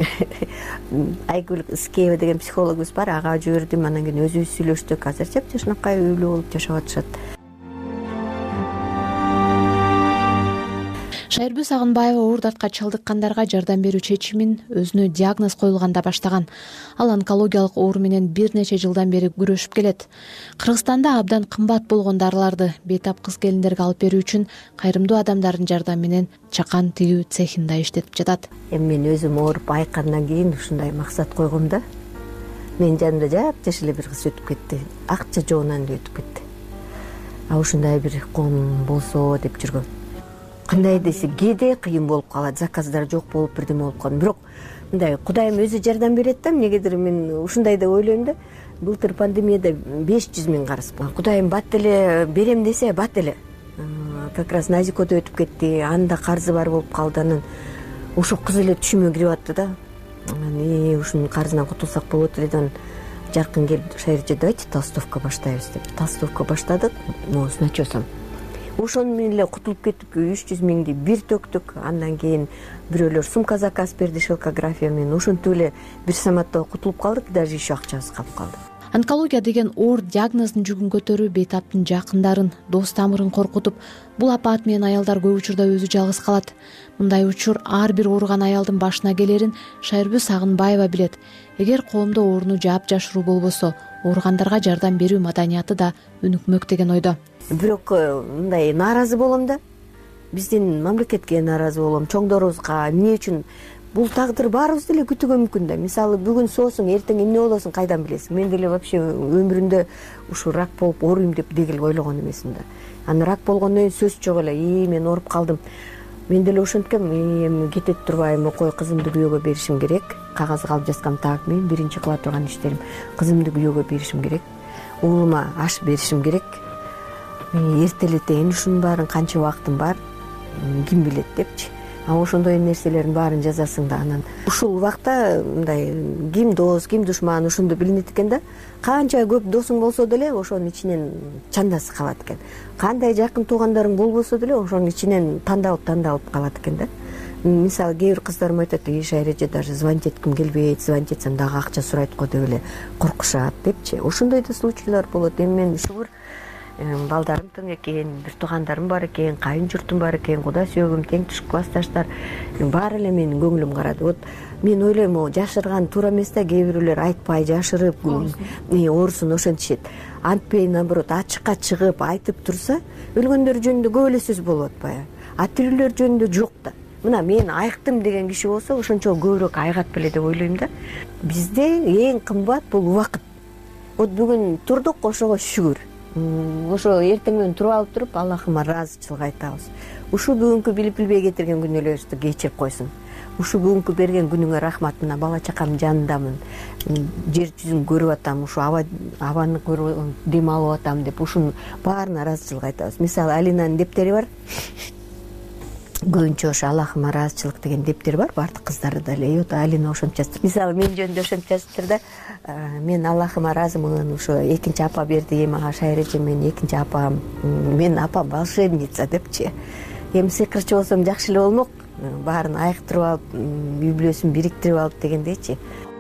Айгүл Скеева деген психологубуз бар, ага жибердим. Анан кийин өзүбүз сүйлөштүк. Азыр жапжашнакай үй бүлө болуп жашап атышат. Шайырбүз Агынбаева оор дартка чалдыккандарга жардам берүү чечимин өзүнө диагноз коюлганда баштаган. Ал онкологиялык оору менен бир нече жылдан бери күрөшүп келет. Кыргызстанда абдан кымбат болгон дарыларды бейтап кыз келиндерге алып берүү үчүн кайрымдуу адамдардын жардамы менен чакан тигүү цехинда иштетип жатат. Мен өзүм ооруп айыккандан кийин ушундай максат койгом да. Менин жанымда жапжаш эле бир кыз өтүп кетти. Акча жогунан эле өтүп кетти. Ушундай бир коом болсо деп жүргөм. Кандай десе кээде кыйын болуп калат, заказдар жок болуп бирдеме болуп калат. Бирок мындай Кудайым өзү жардам берет да. Эмнегедир мен ушундай да ойлойм да. Былтыр пандемияда 500 000 карыз болгон. Кудайым бат эле берем десе бат эле. Как раз Назикодо өтүп кетти. Анда карзы бар болуп калды. Анан ошо кыз эле түшүмө кирип атты да. Анан ушунун карзынан кутулсак болот эле деп жаркын келип Шайырчы давайте толстовка баштайбыз деп. Толстовка баштадык. С начесом. Ошону менен эле кутулуп кеттик. 300 000 бир төктүк. Андан кийин бирөөлөр сумка заказ берди шелкография менен. Ошентип эле бир саматта кутулуп калдык. Даже еще акчабыз калып калды. Онкология деген оор диагноздун жүгүн көтөрүү бейтаптын жакындарын, дос тамырын коркутуп, бул апаат менен аялдар көп учурда өзү жалгыз калат. Мындай учур ар бир ооруган аялдын башына келерин Шайырбүз Агынбаева билет. Эгер коомдо ооруну жаап-жашыруу болбосо, ооругандарга жардам берүү маданияты да өнүкмөк деген ойдо. Бирок мындай нааразы болом да. Биздин мамлекетке нааразы болом, чоңдорубузга. Эмне үчүн? Бул тагдыр баарыбыз деле күтүүгө мүмкүн да. Мисалы бүгүн соосуң, эртең эмне болосуң кайдан билесиң? Мен деле вообще өмүрүмдө ушу рак болуп ооруйм деп дегил ойлогон эмесмин да. Аны рак болгондон кийин сөз жок эле. Мен ооруп калдым. Мен деле ошенткем, эми кетет турбайм, окой кызымды күйөөгө беришим керек. Кагаз калып жазгам, так, мен биринчи кыла турган иштерим кызымды күйөөгө беришим керек. Уулума аш беришим керек. Эртелетейин ушунун баарын канча убактым бар, ким билет депчи. Ошондой нерселердин баарын жазасың да. Анан ушул убакта мындай ким дос, ким душман ошондо билинет экен да. Канча көп досуң болсо деле ошонун ичинен чандасы калат экен. Кандай жакын туугандарың болбосо деле ошонун ичинен тандалып калат экен да. Мисалы кээ бир кыздарым айтат, Шайырчы даже звонить этким келбейт, звонить этсем дагы акча сурайт го деп эле коркушат депчи. Ошондой да случайлар болот. Эми мен шүгүр балдарым тың экен, бир туугандарым бар экен, кайын журтум бар экен, куда сүйөгүм, тең туш классташтар баары эле менин көңүлүм карады. Вот мен ойлойм, жашырган туура эмес да. Кээ бирөөлөр айтпай жашырып, оорусун ошентишет. Антпей, наоборот, ачыкка чыгып айтып турса, өлгөндөр жөнүндө көп эле сөз болуп атпайбы? Тирүүлөр жөнүндө жок да. Мына мен айыктым деген киши болсо, ошончо көбүрөөк айгат беле деп ойлойм да. Бизде эң кымбат бул убакыт. Вот бүгүн турдук, ошого шүгүр. Ошо эртең менен туруп алып туруп, Аллахыма ыраазычылык айтабыз. Ушу бүгүнкү билип билбей кетирген күнөөлөрүбүздү кечирип койсун. Ушу бүгүнкү берген күнүңө рахмат. Мына бала чакамдын жанындамын. Жер жүзүн көрүп атам, ушу абаны көрүп дем алып атам деп ушунун баарына ыраазычылык айтабыз. Мисалы Алинанын дептери бар. Көбүнчө ошо Аллахыма ыраазычылык деген дептер бар. Бардык кыздарда эле. Вот Алина ошентип жазып. Мисалы мен жөнүндө ошентип жазыптыр да. Мен Аллахыма ыраазымын. Ошо экинчи апа берди мага Шайырчы, мен экинчи апам. Мен апам волшебница депчи. Эми сыйкырчы болсом жакшы эле болмок. Баарын айыктырып алып, үй бүлөсүн бириктирип алып дегендейчи.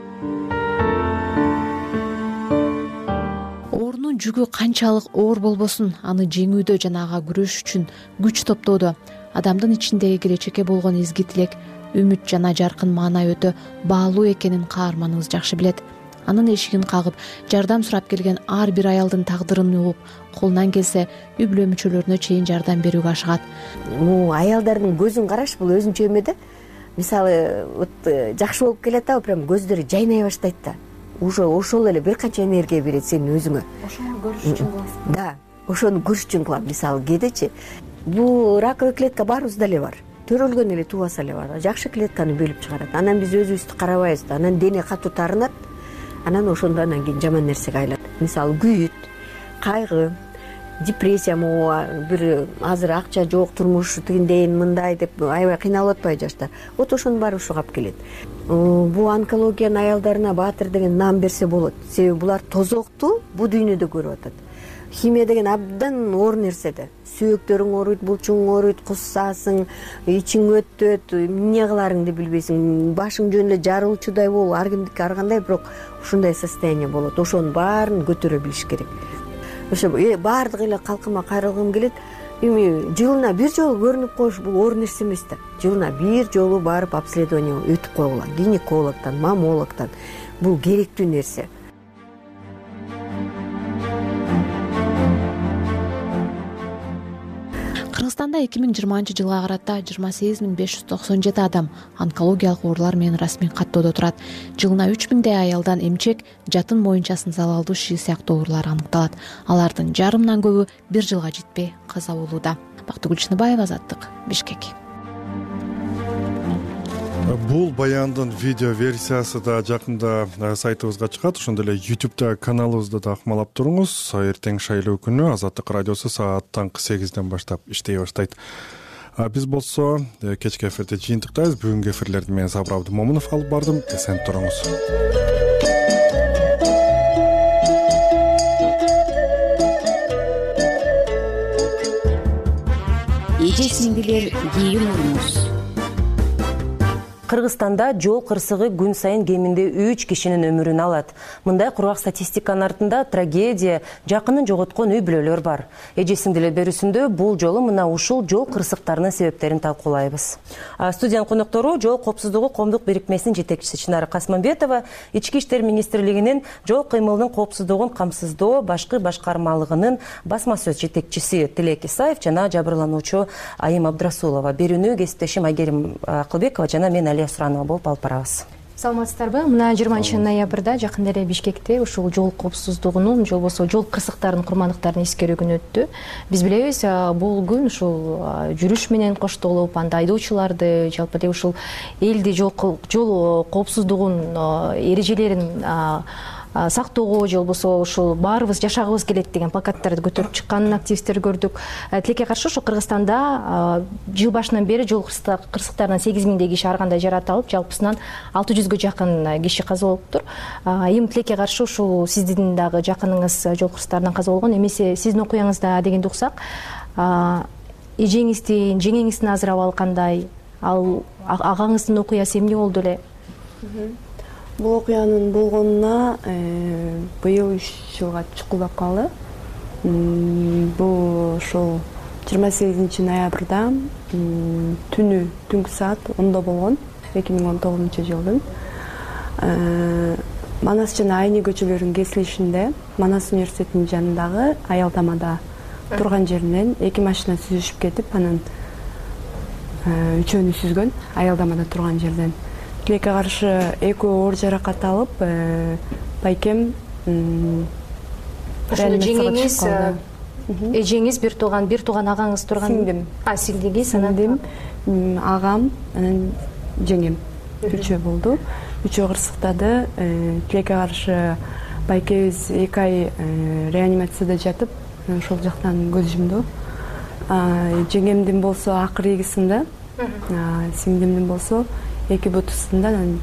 Оорунун жүгү канчалык оор болбосун, аны жеңүүдө жана ага күрөш үчүн күч топтоодо адамдын ичиндеги келечекке болгон изги тилек, үмүт жана жаркын маанай өтө баалуу экенин каарманыбыз жакшы билет. Анын эшигин кагып, жардам сурап келген ар бир аялдын тагдырын угуп, колунан келсе үй бүлө мүчөлөрүнө чейин жардам берүүгө ашыгат. Аялдардын көзүн караш бул өзүнчө эме да. Мисалы, жакшы болуп келатабы, прям көздөрү жайнай баштайт да. Ошол эле бир канча энергия берет сенин өзүңө. Ошону көрүш үчүн кыласың. Да, ошону көрүш үчүн кылам. Мисалы, кээдечи бул раковый клетка баарыбызда эле бар. Төрөлгөн эле тубаса эле бар. Жакшы клетканы бөлүп чыгарат. Анан биз өзүбүздү карабайбыз да. Анан дене катуу тарынат. Анан ошондо анан кийин жаман нерсеге айланат. Мисалы, күйүт, кайгы, депрессия, бир азыр акча жок, турмуш тигиндейин, мындай деп аябай кыйналып атпайбы жаштар. Вот ошонун баары ушуга алып келет. Бул онкологиянын аялдарына баатыр деген наам берсе болот. Себеби булар тозокту бул дүйнөдө көрүп атат. Химия деген абдан оор нерсе да. Сүйөктөрүң ооруйт, булчуң ооруйт, куссасың, ичиң өтөт, эмне кыларыңды билбейсиң. Башың жөн эле жарылуучудай болуп, ар кимдики ар кандай, бирок ушундай состояние болот. Ошонун баарын көтөрө билиш керек. Ошо баардык эле калкыма кайрылгым келет. эми жылына бир жолу көрүнүп коюш бул оор нерсе эмес да. Жылына бир жолу барып обследование өтүп койгула, гинекологтон, маммологтон. Бул керектүү нерсе. Кыргызстанда 2020 карата 28.597 адам онкологиялык оорулар менен расмий каттоодо турат. Жылына 3000 аялдан эмчек, жатын боюнча залалдуу ши сыяктуу оорулар аныкталат. Алардын жарымынан көбү бир жылга жетпей каза болууда. Бактыгүл Чыныбаева, Азаттык, Бишкек. Бул баяндын видео версиясы да жакында сайтыбызга чыгат. Ошондой эле YouTube'да каналыбызда да акмалап туруңуз. Эртең шайлоо күнү Азаттык радиосу саат таңкы 8ден баштап иштей баштайт. Биз болсо кечки эфирде жыйынтыктайбыз. Бүгүнкү эфирлерди мен Сабыр Абдымомунов алып бардым. Эсен туруңуз. Эже-сиңдилер, кийин уруңуз. Кыргызстанда жол кырсыгы күн сайын кеминде 3 кишинин өмүрүн алат. Мындай кургак статистиканын артында трагедия, жакынын жоготкон үй бүлөлөр бар. Эже-сиңдилер берүүсүндө бул жолу мына ушул жол кырсыктарынын себептерин талкуулайбыз. Студиянын коноктору Жол коопсуздугу коомдук бирикмесинин жетекчиси Чынар Касманбетова, Ички иштер министрлигинин жол кыймылынын коопсуздугун камсыздоо башкы башкармалыгынын басма сөз жетекчиси Тилек Исаев жана жабырлануучу Айым Абдрасулова. Берүүнү кесиптешим Айгерим Акылбекова жана мен Алия Суранова болуп алып барабыз. Саламатсыздарбы? Мына 20 ноябрда жакында эле Бишкекте ушул жол коопсуздугунун, же болбосо жол кырсыктарынын курмандыктарын эскерүү күнү өттү. Биз билебиз, бул күн ушул жүрүш менен коштолуп, анда айдоочуларды, жалпы эле ушул элди жол коопсуздугун эрежелерин сактоого, же болбосо ушул баарыбыз жашагыбыз келет деген плакаттарды көтөрүп чыкканын активисттер көрдүк. Тилекке каршы ушу Кыргызстанда жыл башынан бери жол кырсыктарынан 8000 киши ар кандай жараат алып, жалпысынан 600гө жакын киши каза болуптур. Эми тилекке каршы ушул сиздин дагы жакыныңыз жол кырсыктарынан каза болгон, эмесе сиздин окуяңызда дегенди уксак, эжеңиздин, жеңеңиздин азыр абалы кандай? Ал агаңыздын окуясы эмне болду эле? Бул окуянын болгонуна быйыл 3 жылга чукулдап калды. Бул ошол 28 ноябрда түнкү саат 10 болгон, 2019 жылдын. Манас жана Айны көчөлөрүнүн кесилишинде Манас университетинин жанындагы аялдамада турган жеринен 2 машина сүзүшүп кетип, анан үчөөнү сүзгөн аялдамада турган жерден. Тилекке каршы экөө оор жаракат алып, байкем жеңеңиз, эжеңиз, бир тууган агаңыз турган? Сиңдим. Сиңдиңиз, сиңдим, агам, анан жеңем. Үчөө болду. Үчөө кырсыктады. Тилекке каршы байкебиз 2 ай реанимацияда жатып, ошол жактан көз жумду. Жеңемдин болсо акыр ийгисинде, сиңдимдин болсо 2 бутусундан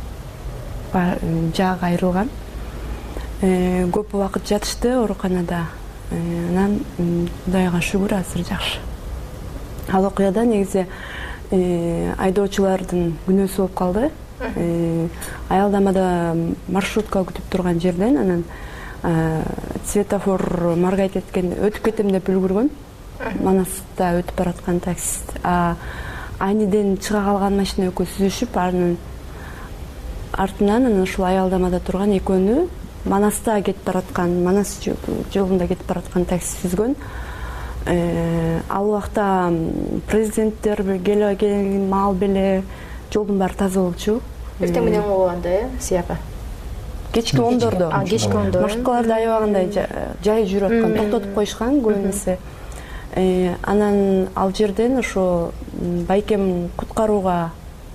жаак айрылган. Көп убакыт жатышты ооруканада. Анан Кудайга шүгүр азыр жакшы. Ал окуяда негизи айдоочулардын күнөөсү болуп калды. Аялдамада маршрутка күтүп турган жерден анан светофор маргайт эткен, өтүп кетем деп үлгүргөн. Манаста өтүп бараткан таксист. Айниден чыга калган машина экөө сүзүшүп, анын артынан ушул аялдамада турган экөөнү Манаста кетип бараткан, Манас жолунда кетип бараткан такси сүзгөн. Ал убакта президенттер келген маал беле жолдун баары таза болчу. Эртең менен болгондо, сыяка. Кечки 10дордо. Кечки 10дор. Машиналарды аябагандай жай жүрүп аткан, токтотуп коюшкан көбүнесе. Анан ал жерден ошо байкем куткарууга,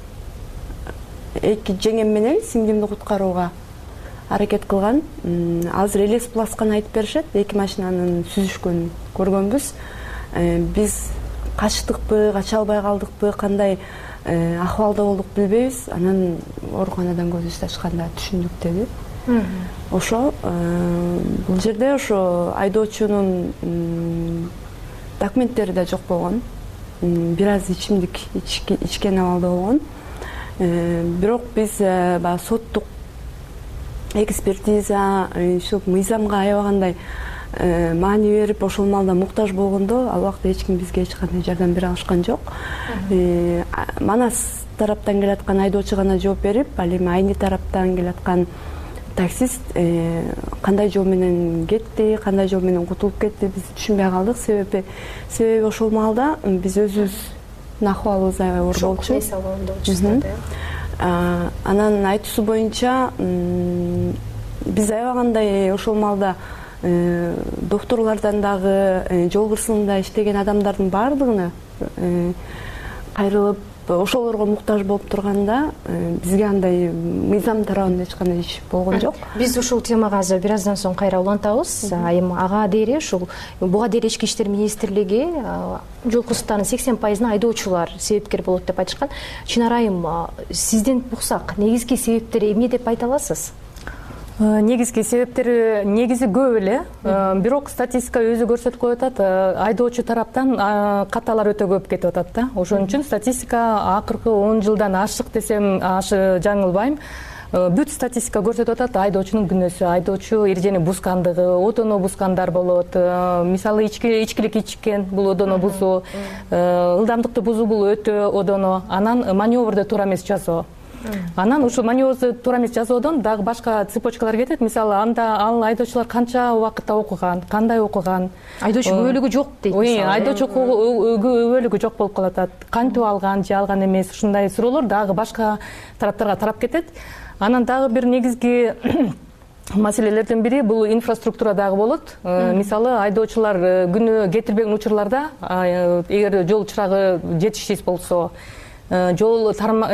эки жеңем менен сиңдимди куткарууга аракет кылган. Азыр элес пласкан айтып беришет, 2 машинанын сүзүшкөнүн көргөнбүз. Биз качтыкпы, кача албай калдыкпы, кандай акыбалда болдук билбейбиз. Анан ооруканадан көзүбүздү ачканда түшүндүк деди. Ошо бул жерде ошо айдоочунун документтери да жок болгон. Бир аз ичимдик ичкен абалда болгон. Бирок биз баягы соттук экспертиза, ушул мыйзамга аябагандай маани берип ошол маалда муктаж болгондо ал убакта эч ким бизге эч кандай жардам бере алышкан жок. Манас тараптан келаткан айдоочу гана жооп берип, ал эми Айни тараптан келаткан таксист кандай жол менен кетти, кандай жол менен кутулуп кетти биз түшүнбөй калдык. Себеби ошол маалда биз өзүбүздүн акыбалыбыз аябай оор болчу. Анан айтуусу боюнча биз аябагандай ошол маалда докторлордон дагы жол кырсыгында иштеген адамдардын баардыгына кайрылып ошолорго муктаж болуп турганда бизге андай мыйзам тарабынан эч кандай иш болгон жок. Биз ушул темага азыр бир аздан соң кайра улантабыз. Эми ага дейри ушул буга дейин Ички иштер министрлиги жол кырсыктарынын 80%-ына айдоочулар себепкер болот деп айтышкан. Чынар айым, сизден уксак, негизги себептери эмне деп айта аласыз? Негизги себептери көп эле. Бирок статистика өзү көрсөтүп коюп атат, айдоочу тараптан каталар өтө көп кетип атат да. Ошон үчүн статистика акыркы 10 жылдан ашык десем жаңылбайм. Бүт статистика көрсөтүп атат айдоочунун күнөөсү, айдоочу эрежени бузгандыгы, одоно бузгандар болот. Мисалы ичкилик ичкен, бул одоно бузуу, ылдамдыкты бузуу бул өтө одоно. Анан маневрду туура эмес жасоо. Анан ушул маневрду туура эмес жасоодон дагы башка цепочкалар кетет. Мисалы ал айдоочулар канча убакытта окуган, кандай окуган, айдоочу күбөлүгү жок дейт. Айдоочу күбөлүгү жок болуп калат. Кантип алган же алган эмес, ушундай суроолор дагы башка тараптарга тарап кетет. Анан дагы бир негизги маселелердин бири бул инфраструктура дагы болот. Мисалы айдоочулар күнөө кетирбеген учурларда эгер жол чырагы жетишсиз болсо, жол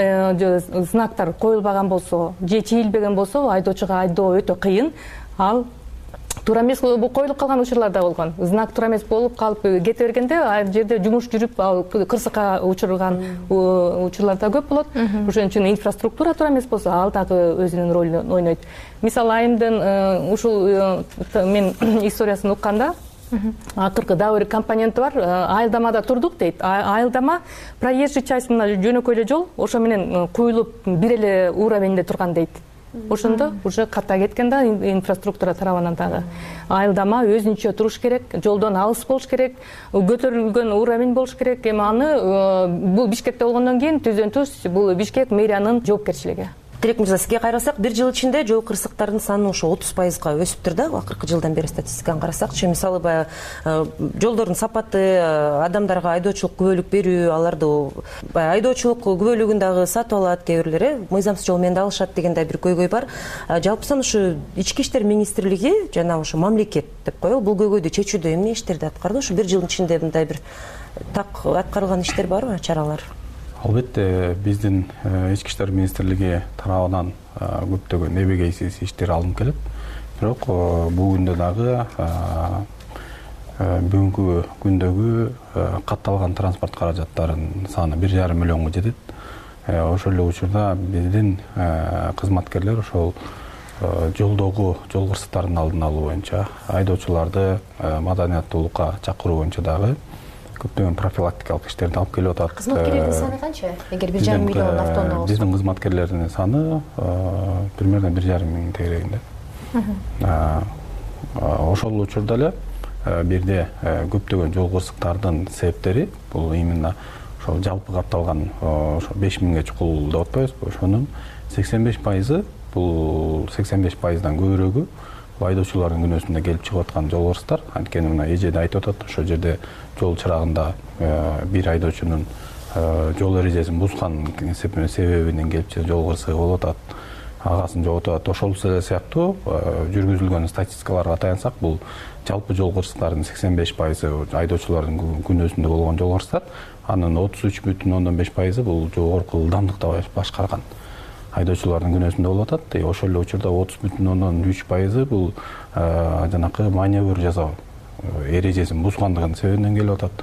знактар коюлбаган болсо же чийилбеген болсо айдоочуга айдоо өтө кыйын. Ал туура эмес коюлуп калган учурлар да болгон. Знак туура эмес болуп калып кете бергенде ал жерде жумуш жүрүп ал кырсыкка учурган учурлар да көп болот. Ошон үчүн инфраструктура туура эмес болсо ал дагы өзүнүн ролун ойнойт. Мисалы айымдын ушул мен историясын укканда акыркы дагы бир компоненти бар. Айылдамада турдук дейт. Айылдама проезжий часть мына жөнөкөй эле жол, ошо менен куюлуп бир эле уровеньде турган дейт. Ошондо уже ката кеткен да инфраструктура тарабынан дагы. Айылдама өзүнчө туруш керек, жолдон алыс болуш керек, көтөрүлгөн уровень болуш керек. Эми аны бул Бишкекте болгондон кийин түздөн түз бул Бишкек мэриянын жоопкерчилиги. Тилек мырза, сизге кайрылсак, бир жыл ичинде жол кырсыктарынын саны ошо 30%га өсүптүр да, акыркы жылдан бери статистиканы карасакчы. Мисалы баягы жолдордун сапаты, адамдарга айдоочулук күбөлүк берүү, аларды айдоочулук күбөлүгүн дагы сатып алат, кээ бирлери мыйзамсыз жол менен да алышат дегендей бир көйгөй бар. Жалпысынан ушу Ички иштер министрлиги жана ошо мамлекет деп коелу, бул көйгөйдү чечүүдө эмне иштерди аткарды? Ушу бир жылдын ичинде мындай бир так аткарылган иштер барбы, чаралар? Албетте биздин Ички иштер министрлиги тарабынан көптөгөн небегейсиз иштер алынып келет. Бирок бүгүндө дагы бүгүнкү күндөгү катталган транспорт каражаттарынын саны 1,5 миллионго жетет. Ошол эле учурда биздин кызматкерлер ошол жолдогу жол кырсыктарынын алдын алуу боюнча, айдоочуларды маданияттуулукка чакыруу боюнча дагы көптөгөн профилактикалык иштерди алып келип атат. Кызматкерлердин саны канча? Эгер 1,5 миллион автоунаа болсо. Биздин кызматкерлердин саны примерно 1,5 миң тегерегинде. Ошол учурда эле бирде көптөгөн жол кырсыктардын себептери бул именно ошол жалпы катталган ошо 5 миңге чукул деп атпайбызбы? Ошонун 85% бул 85%дан көбүрөгү айдоочулардын күнөөсүндө келип чыгып аткан жол кырсыктар. Анткени мына эжеде айтып атат, ошол жерде жол чырагында бир айдоочунун жол эрежесин бузган себебинен келип жол кырсыгы болуп атат, агасын жоготуп атат. Ошол эле сыяктуу жүргүзүлгөн статистикаларга таянсак, бул жалпы жол кырсыктарынын 85% айдоочулардын күнөөсүндө болгон жол кырсыктар. Анын 33,5% бул жогорку ылдамдыкта башкарган айдоочулардын күнөөсүндө болуп атат. Ошол эле учурда 30,3% бул жанакы маневр жасоо эрежесин бузгандыгынын себебинен келип атат.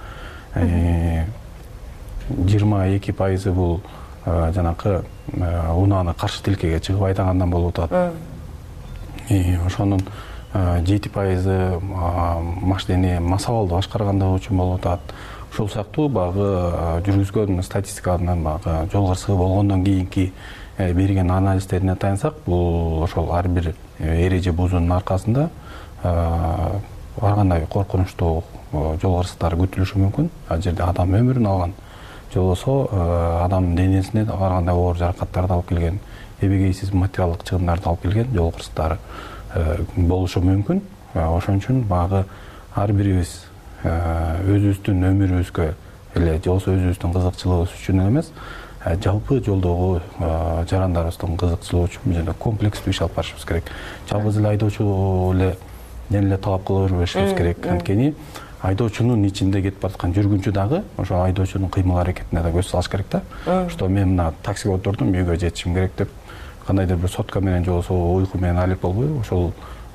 22% бул жанакы унааны каршы тилкеге чыгып айдагандан болуп атат. Ошонун 7% машинени массабалдуу башкаргандыгы үчүн болуп атат. Ушул сыяктуу багы жүргүзгөн статистиканын багы жол кырсыгы болгондон кийинки берген анализдерине таянсак, бул ошол ар бир эреже бузуунун аркасында ар кандай коркунучтуу жол кырсыктары күтүлүшү мүмкүн. Ал жерде адам өмүрүн алган же болбосо адамдын денесине ар кандай оор жаракаттарды алып келген, эбегейсиз материалдык чыгымдарды алып келген жол кырсыктары болушу мүмкүн. Ошон үчүн багы ар бирибиз өзүбүздүн өмүрүбүзгө эле же болбосо өзүбүздүн кызыкчылыгыбыз үчүн эмес, жалпы жолдогу жарандарыбыздын кызыкчылыгы үчүн жана комплекстүү иш алып барышыбыз керек. Жалгыз эле айдоочу эле талап кыла бербешибиз керек. Анткени айдоочунун ичинде кетип бараткан жүргүнчү дагы ошо айдоочунун кыймыл аракетине да көз салыш керек да. Что мен мына таксиге отурдум, үйгө жетишим керек деп кандайдыр бир сотка менен же болбосо уйку менен алып болбой, ошол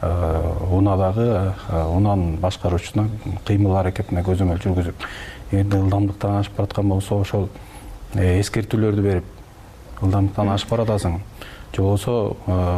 унаадагы унаанын башкаруучусуна кыймыл аракетине көзөмөл жүргүзүп, эгерде ылдамдыктан ашып бараткан болсо ошол эскертүүлөрдү берип ылдамдыктан ашып баратасың, же болбосо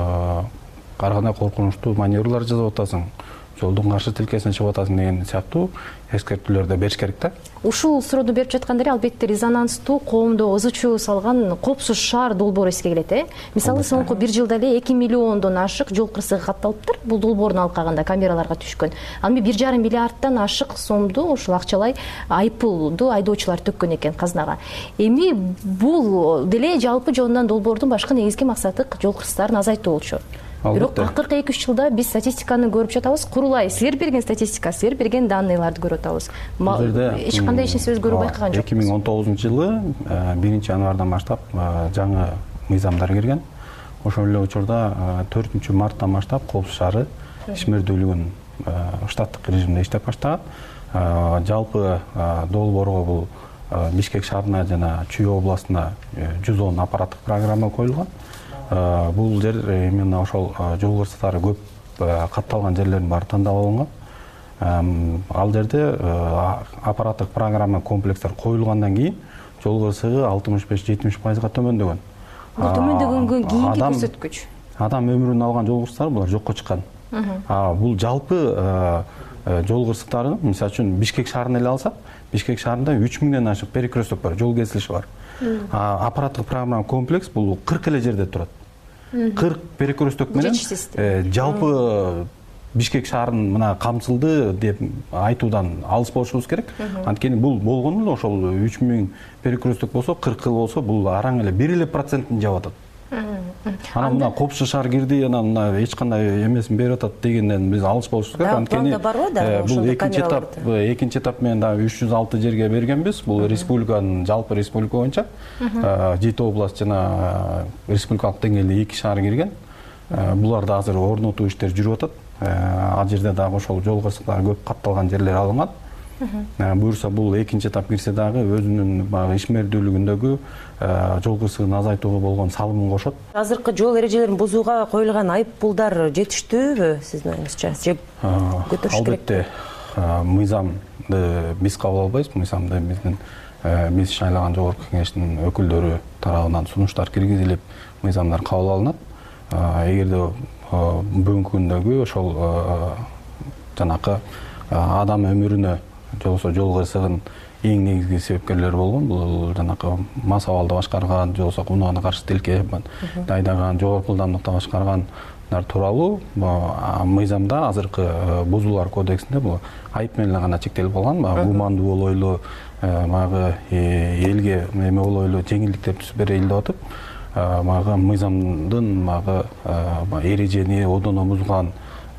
ар кандай коркунучтуу маневрлар жасап атасың, жолдун каршы тилкесине чыгып атасың деген сыяктуу эскертүүлөрдү бериш керек да. Ушул суроону берип жаткандар албетте резонанстуу коомдо ызы чуу салган Коопсуз шаар долбоору эске келет. Мисалы соңку 1 жылда эле 2 миллиондон ашык жол кырсыгы катталыптыр. Бул долбоордун алкагында камераларга түшкөн. Ал эми 1,5 миллиарддан ашык сомду ушул акчалай айыппулду айдоочулар төккөн экен казнага. Эми бул деле жалпы жонунан долбоордун башкы негизги максаты жол кырсыктарын азайтуу болчу. Бирок акыркы 2-3 жылда биз статистиканы көрүп жатабыз. Курулай силер берген статистика, силер берген данныйларды көрүп атабыз. Эч кандай ишинсе өзгөрүү байкаган жокпуз. 2019-жылы 1-январдан баштап жаңы мыйзамдар кирген. Ошол эле учурда 4-марттан баштап Коопсуз шаары ишмердүүлүгүн штаттык режимде иштеп баштаган. Жалпы долбоорго бул Бишкек шаарына жана Чүй областына 110 аппараттык программа коюлган. Бул жер именно ошол жол кырсыктары көп катталган жерлердин баары тандап алынган. Ал жерде аппараттык программа комплекстер коюлгандан кийин жол кырсыгы 65-70%га төмөндөгөн. Бул төмөндөгөнгө кийинки көрсөткүч. Адам өмүрүн алган жол кырсыктары булар жокко чыккан. Бул жалпы жол кырсыктары, мисалы үчүн Бишкек шаарын эле алсак, Бишкек шаарында 3000ден ашык перекресток бар, жол кесилиши бар. Аппараттык программа комплекс бул 40 эле жерде турат. 40 перекресток менен жалпы Бишкек шаарын мына камсылды деп айтуудан алыс болушубуз керек. Анткени бул болгону эле ошол 3000 перекресток болсо, 40 болсо бул араң эле 1% жаап атат. Анан мына Коопсуз шаар кирди, анан мына эч кандай эмесин берип атат дегенден биз алыс болушубуз керек. Анткени бул экинчи этап менен дагы 306 жерге бергенбиз. Бул республиканын жалпы республика боюнча 7 област жана республикалык деңгээлде 2 шаар кирген. Буларда азыр орнотуу иштери жүрүп атат. Ал жерде дагы ошол жол кырсыктары көп катталган жерлер алынган. Буюрса бул экинчи этап кирсе дагы өзүнүн баягы ишмердүүлүгүндөгү жол кырсыгын азайтууга болгон салымын кошот. Азыркы жол эрежелерин бузууга коюлган айыппулдар жетиштүүбү сиздин оюңузча? Же көтөрүш керек? Албетте мыйзамды биз кабыл албайбыз. Мыйзамды биз шайлаган жогорку кеңештин өкүлдөрү тарабынан сунуштар киргизилип, мыйзамдар кабыл алынат. Эгерде бүгүнкү күндөгү ошол жанакы адам өмүрүнө же болбосо жол кырсыгынын эң негизги себепкерлери болгон, бул жанакы мас абалда башкарган же болбосо унааны каршы тилке айдаган, жогорку ылдамдыкта башкаргандар тууралуу мыйзамда азыркы бузуулар кодексинде бул айып менен гана чектелип калган. Гумандуу болойлу, баягы элге эме болойлу, жеңилдиктер түзүп берейли деп атып, баягы мыйзамдын баягы эрежени одоно бузган,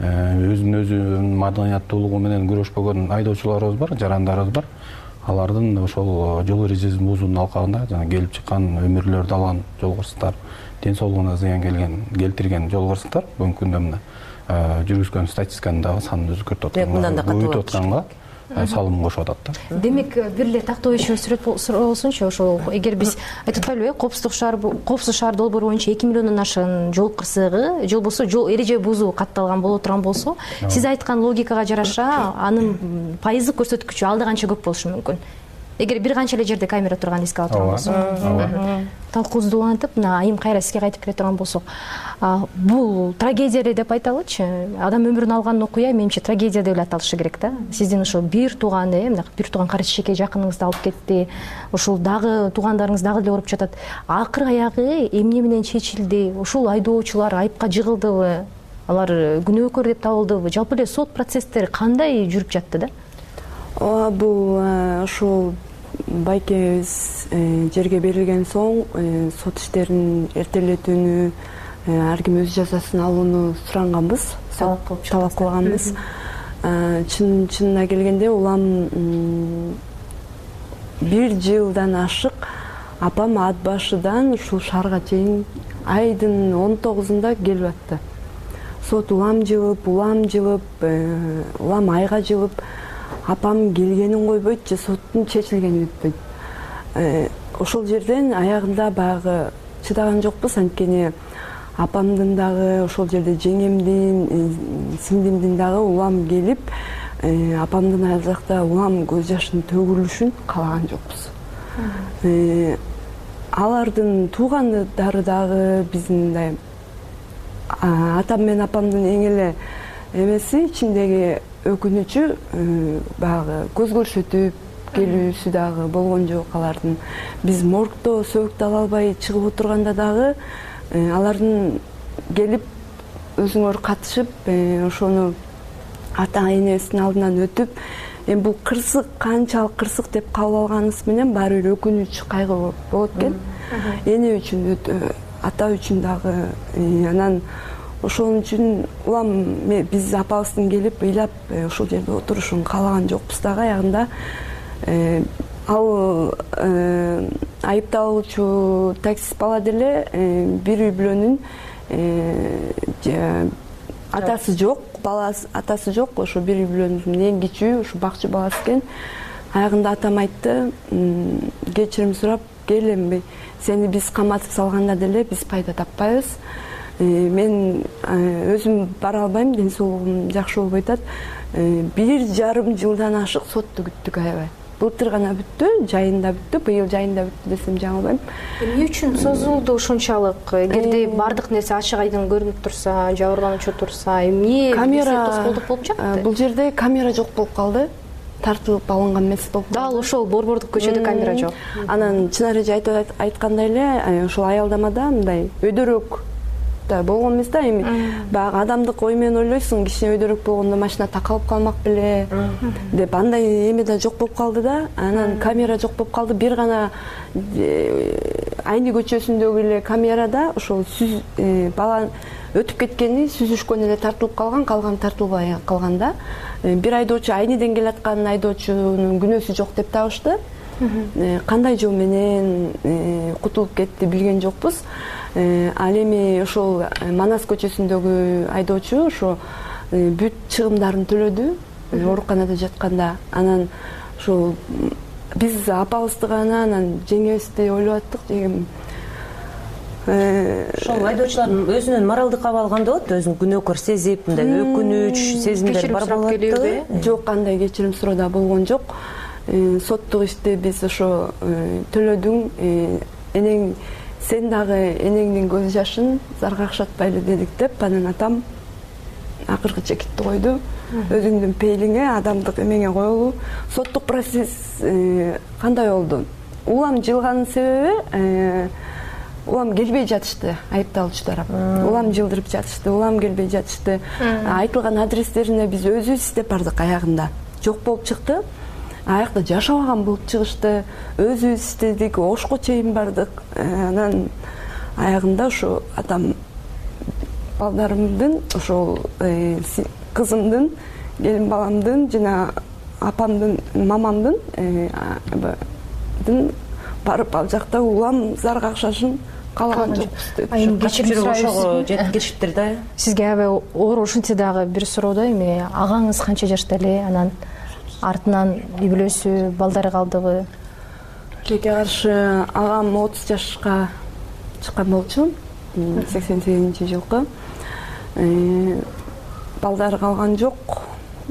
өзүнүн маданияттуулугу менен күрөшпөгөн айдоочуларыбыз бар, жарандарыбыз бар. Алардын ошол жол эрежесин бузуунун алкагында жана келип чыккан өмүрлөрдү алган жол кырсыктар, ден соолугуна зыян келтирген жол кырсыктар бүгүнкү күндө мына жүргүзгөн статистиканын дагы санын өзгөртүп атканга салым кошуп атат да. Демек, бир эле тактоо иши болсунчу, ошол эгер биз айтып атпайлыбы, Коопсуз шаар долбоору боюнча 2 миллиондон ашыгын жол кырсыгы, же болбосо жол эреже бузуу катталган боло турган болсо, сиз айткан логикага жараша анын пайыздык көрсөткүчү алда канча көп болушу мүмкүн? Эгер бир канча эле жерде камера турган эске ала турган болсок, талкуусуздуулантып, мына айым кайра сизге кайтып келе турган болсок, бул трагедия деп айталычы. Адам өмүрүн алган окуя менимче трагедия деп эле аталышы керек да. Сиздин ошо бир тууган, бир тууган карачекей жакыныңызды алып кетти. Ошол дагы туугандарыңыз дагы эле ооруп жатат. Акыр аягы эмне менен чечилди? Ушул айдоочулар айыпка жыгылдыбы? алар күнөөкөр деп табылдыбы? Жалпы эле сот процесстери кандай жүрүп жатты да? Ооба, бул ушул байкебиз жерге берилген соң сот иштерин эртелетүүнү, ар ким өз жазасын алууну суранганбыз, талап кылганбыз. Чынына келгенде улам 1 жылдан ашык апам ат башыдан ушул шаарга чейин айдын 19-унда келип атты. Сот улам жылып, улам айга жылып, апам келгенин койбойт же соттун чечилгенин өтпөйт. Ошол жерден аягында баягы чыдаган жокпуз, анткени апамдын дагы ошол жерде жеңемдин, сиңдимдин дагы улам келип, апамдын ал жакта улам көз жашын төгүлүшүн каалаган жокпуз. Алардын туугандары дагы биздин мындай атам менен апамдын эң эле эмеси, ичиндеги өкүнүчү баягы көз көрсөтүп келүүсү дагы болгон жок алардын. Биз моргдо сөөктү ала албай чыгып отурганда дагы алардын келип өзүңөр катышып, ошону ата энесинин алдынан өтүп, эми бул кырсык, канчалык кырсык деп кабыл алганыбыз менен баары бир өкүнүч, кайгы болот экен. Эне үчүн, ата үчүн дагы. Анан ошон үчүн улам биз апабыздын келип ыйлап ошол жерде отурушун каалаган жокпуз дагы. Аягында ал айыпталуучу таксист бала деле бир үй бүлөнүн атасы жок, атасы жок, ошо бир үй бүлөнүн эң кичүүү, ушу бакчы баласы экен. Аягында атам айтты, кечирим сурап, кел эми сени биз каматып салганда деле биз пайда таппайбыз. Мен өзүм бара албайм, ден соолугум жакшы болбой атат. 1,5 жылдан ашык сотту күттүк аябай. Былтыр гана бүттү, жайында бүттү, быйыл жайында бүттү десем жаңылбайм. Эмне үчүн созулду ушунчалык? Эгерде бардык нерсе ачык айдын көрүнүп турса, жабырлануучу турса, эмне тоскоолдук болуп жатты? Бул жерде камера жок болуп калды. Тартылып алынган эмес болуп калды. Дал ошол Борбордук көчөдө камера жок. Анан чынар эже айткандай эле, ошол аялдамада мындай өйдөрөк болгон эмес да, эми баягы адамдык ой менен ойлойсуң, кичине өйдөрөк болгондо машина такалып калмак беле деп, андай эме да жок болуп калды да. Анан камера жок болуп калды. Бир гана Айны көчөсүндөгү эле камерада ошол бала өтүп кеткени сүзүшкөн эле тартылып калган тартылбай калган да. Бир айдоочу Айниден келаткан айдоочунун күнөөсү жок деп табышты. Кандай жол менен кутулуп кетти билген жокпуз. Ал эми ошол Манас көчөсүндөгү айдоочу ошо бүт чыгымдарын төлөдү ооруканада жатканда. Анан ошол биз апабызды гана, анан жеңебизди ойлоп аттык деген. Ошол айдоочулардын өзүнүн моралдык абалы кандай болот? Өзүн күнөөкөр сезип, мындай өкүнүч, сезимдер бар болот? Жок, андай кечирим суроодо болгон жок. Соттук ишти биз ошо төлөдүң, энең сен дагы энеңдин көз жашын заргакшатпайлы дедик деп, анан атам акыркы чекитти койду. Өзүңдүн пейлиңе, адамдык эмеңе коелу. Соттук процесс кандай болду? Улам жылганын себеби улам келбей жатышты, айыпталуучу тарап. Улам жылдырып жатышты, улам келбей жатышты. Айтылган адрестерине биз өзүбүз издеп бардык, аягында жок болуп чыкты. Аякта жашабаган болуп чыгышты. Өзүбүз издедик, Ошко чейин бардык. Анан аягында ошо атам балдарымдын, ошол кызымдын, келин баламдын жана апамдын, мамамдын барып ал жакта улам заргакшашын каалаган жокпуз. Качып жүрүп ошого жеткириптир да. Сизге аябай оор ушинсе дагы бир суроо да, эми агаңыз канча жашта эле, анан артынан үй бүлөсү, балдары калдыбы? Тилекке каршы агам 30 жашка чыккан болчу, 88-жылкы. Балдары калган жок.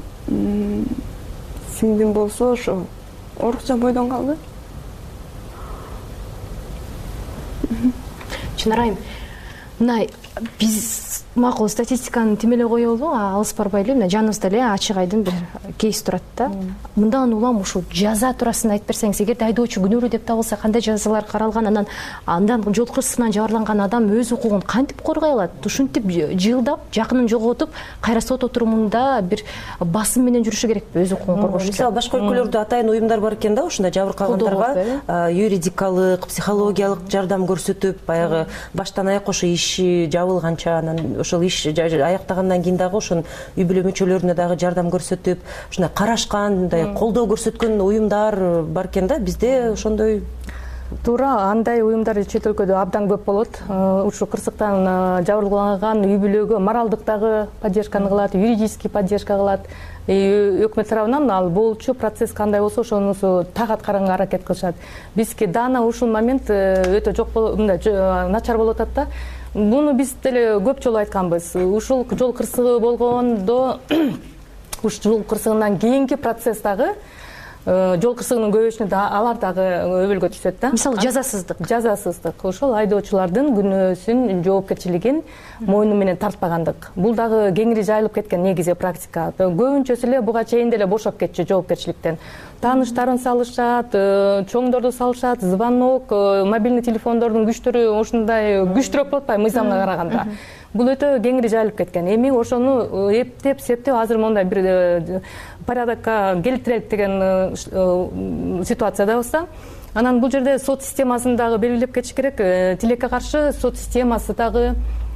Сиңдим болсо ошо орукча бойдон калды. Чынар айым, мына биз макул статистиканы тимелей коелу, алыс барбай эле мына жаныбызда эле ачык айдын бир кейс турат да. Мындан улам ушул жаза туурасында айтып берсеңиз, эгерде айдоочу күнөөлүү деп табылса, кандай жазалар каралган, андан жол кырсыгынан жабырланган адам өз укугун кантип коргой алат? Ушинтип жылдап, жакынын жоготуп, кайра сот отурумунда бир басым менен жүрүшү керекпи, өз укугун коргош үчүн? Мисалы башка өлкөлөрдө атайын уюмдар бар экен да, ушундай жабыркагандарга юридикалык, психологиялык жардам көрсөтүп, баягы баштан аяк ошо иши жабылганча, анан ошол иш аяктагандан кийин дагы ошонун үй бүлө мүчөлөрүнө дагы жардам көрсөтүп, ушундай карашкан, мындай колдоо көрсөткөн уюмдар бар экен да. Бизде ошондой туура андай уюмдар чет өлкөдө абдан көп болот. Ушу кырсыктан жабыркаган үй бүлөгө моралдык дагы поддержканы кылат, юридический поддержка кылат. Өкмөт тарабынан ал болчу процесс кандай болсо ошонусу так аткарганга аракет кылышат. Бизге дана ушул момент өтө жок мындай начар болуп атат да. Буну биз деле көп жолу айтканбыз. Ушул жол кырсыгы болгондо ушул жол кырсыгынан кийинки процесс дагы жол кырсыгынын көбөйүшүнө да алар дагы өбөлгө түшөт да. Мисалы жазасыздык. Ошол айдоочулардын күнөөсүн, жоопкерчилигин мойну менен тартпагандык. Бул дагы кеңири жайылып кеткен негизи практика. Көбүнчөсү эле буга чейин деле бошоп кетчү жоопкерчиликтен. Тааныштарын салышат, чоңдорду салышат, звонок, мобильный телефондордун күчтөрү ушундай күчтүрөөк болуп атпайбы мыйзамга караганда. Бул өтө кеңири жайылып кеткен. Эми ошону эптеп, септеп азыр мондай бир порядокко келтирелик деген ситуациядабыз да. Анан бул жерде сот системасын дагы белгилеп кетиш керек. Тилекке каршы сот системасы дагы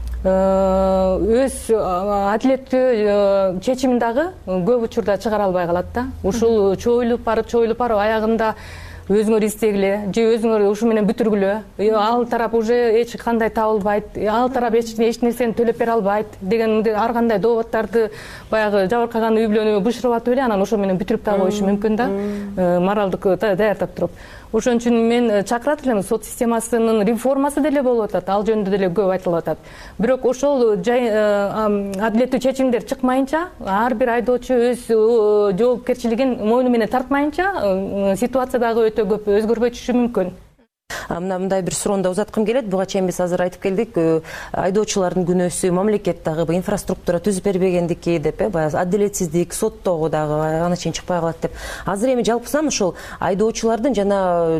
өз адилеттүү чечимин дагы көп учурда чыгара албай калат да. Ушул чоюлуп барып аягында өзүңөр издегиле же өзүңөр ушу менен бүтүргүлө, ал тарап уже эч кандай табылбайт, ал тарап эч нерсени төлөп бере албайт деген ар кандай доботтарды баягы жабыркаган үй бүлөнү бышырып атып эле анан ошо менен бүтүрүп да коюшу мүмкүн да, моралдык даярдап туруп. Ошон үчүн мен чакырат элем, сот системасынын реформасы деле болуп атат, ал жөнүндө деле көп айтылып атат. Бирок ошол адилеттүү чечимдер чыкмайынча, ар бир айдоочу өз жоопкерчилигин мойну менен тартмайынча ситуация дагы өтө көп өзгөрбөй түшүшү мүмкүн. Мындай бир суроону да узаткым келет. Буга чейин биз азыр айтып келдик, айдоочулардын күнөөсү мамлекет дагы инфраструктура түзүп бербегендики деп, баягы адилетсиздик, соттогу дагы аны чейин чыкпай калат деп. Азыр эми жалпысынан ошол айдоочулардын жана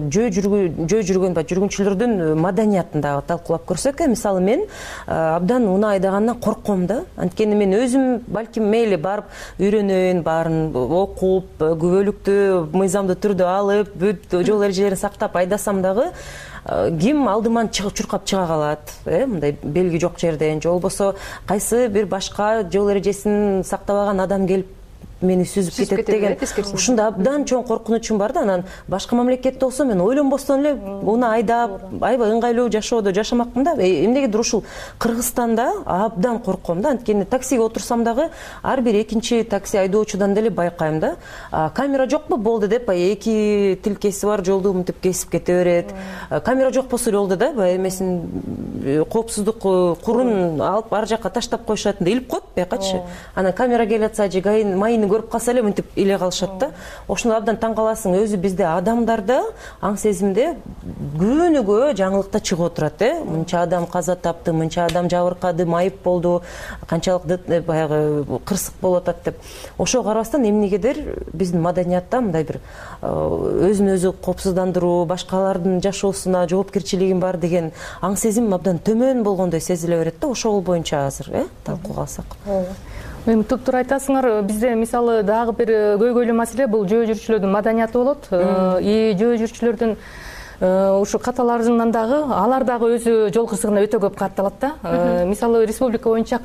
жүргүнчүлөрдүн маданиятын дагы талкуулап көрсөк, мисалы мен абдан унаа айдагандан корком да. Анткени мен өзүм балким мейли барып үйрөнөйүн, баарын окуп, күбөлүктү мыйзамдуу түрдө алып, бүт жол эрежелерин сактап айдасам дагы ким алдыман чуркап чыга калат, мындай белги жок жерден, же болбосо кайсы бир башка жол эрежесин сактабаган адам келип мени сүзүп кетет деген ушундай абдан чоң коркунучум бар да. Анан башка мамлекетте болсо мен ойлонбостон эле уну айдап, аябай ыңгайлуу жашоодо жашамакмын да. Эмнегедир ушул Кыргызстанда абдан корком да. Анткени таксиге отурсам дагы ар бир экинчи такси айдоочудан деле байкайм да. Камера жокпу болду деп, эки тилкеси бар жолду мынтип кесип кете берет. Камера жок болсо эле болду да, эмесин коопсуздук курун алып ар жака таштап коюшат, илип коет байкачы. Анан камера келип атса же майыны көрүп калса эле мынтип иле калышат да. Ошондо абдан таң каласың, өзү бизде адамдарда аң сезимде күнүгө жаңылыкта чыгып отурат, мынча адам каза тапты, мынча адам жабыркады, майып болду, канчалык баягы кырсык болуп атат деп. Ошого карабастан эмнегедир биздин маданиятта мындай бир өзүн өзү коопсуздандыруу, башкалардын жашоосуна жоопкерчилигим бар деген аң сезим абдан төмөн болгондой сезиле берет да. Ошол боюнча азыр талкууга алсак. Эми туптуура айтасыңар. Бизде мисалы дагы бир көйгөйлүү маселе бул жөө жүрүүчүлөрдүн маданияты болот. Жөө жүрүүчүлөрдүн ушу каталарынан дагы алар дагы өзү жол кырсыгына өтө көп катталат да. Мисалы республика боюнча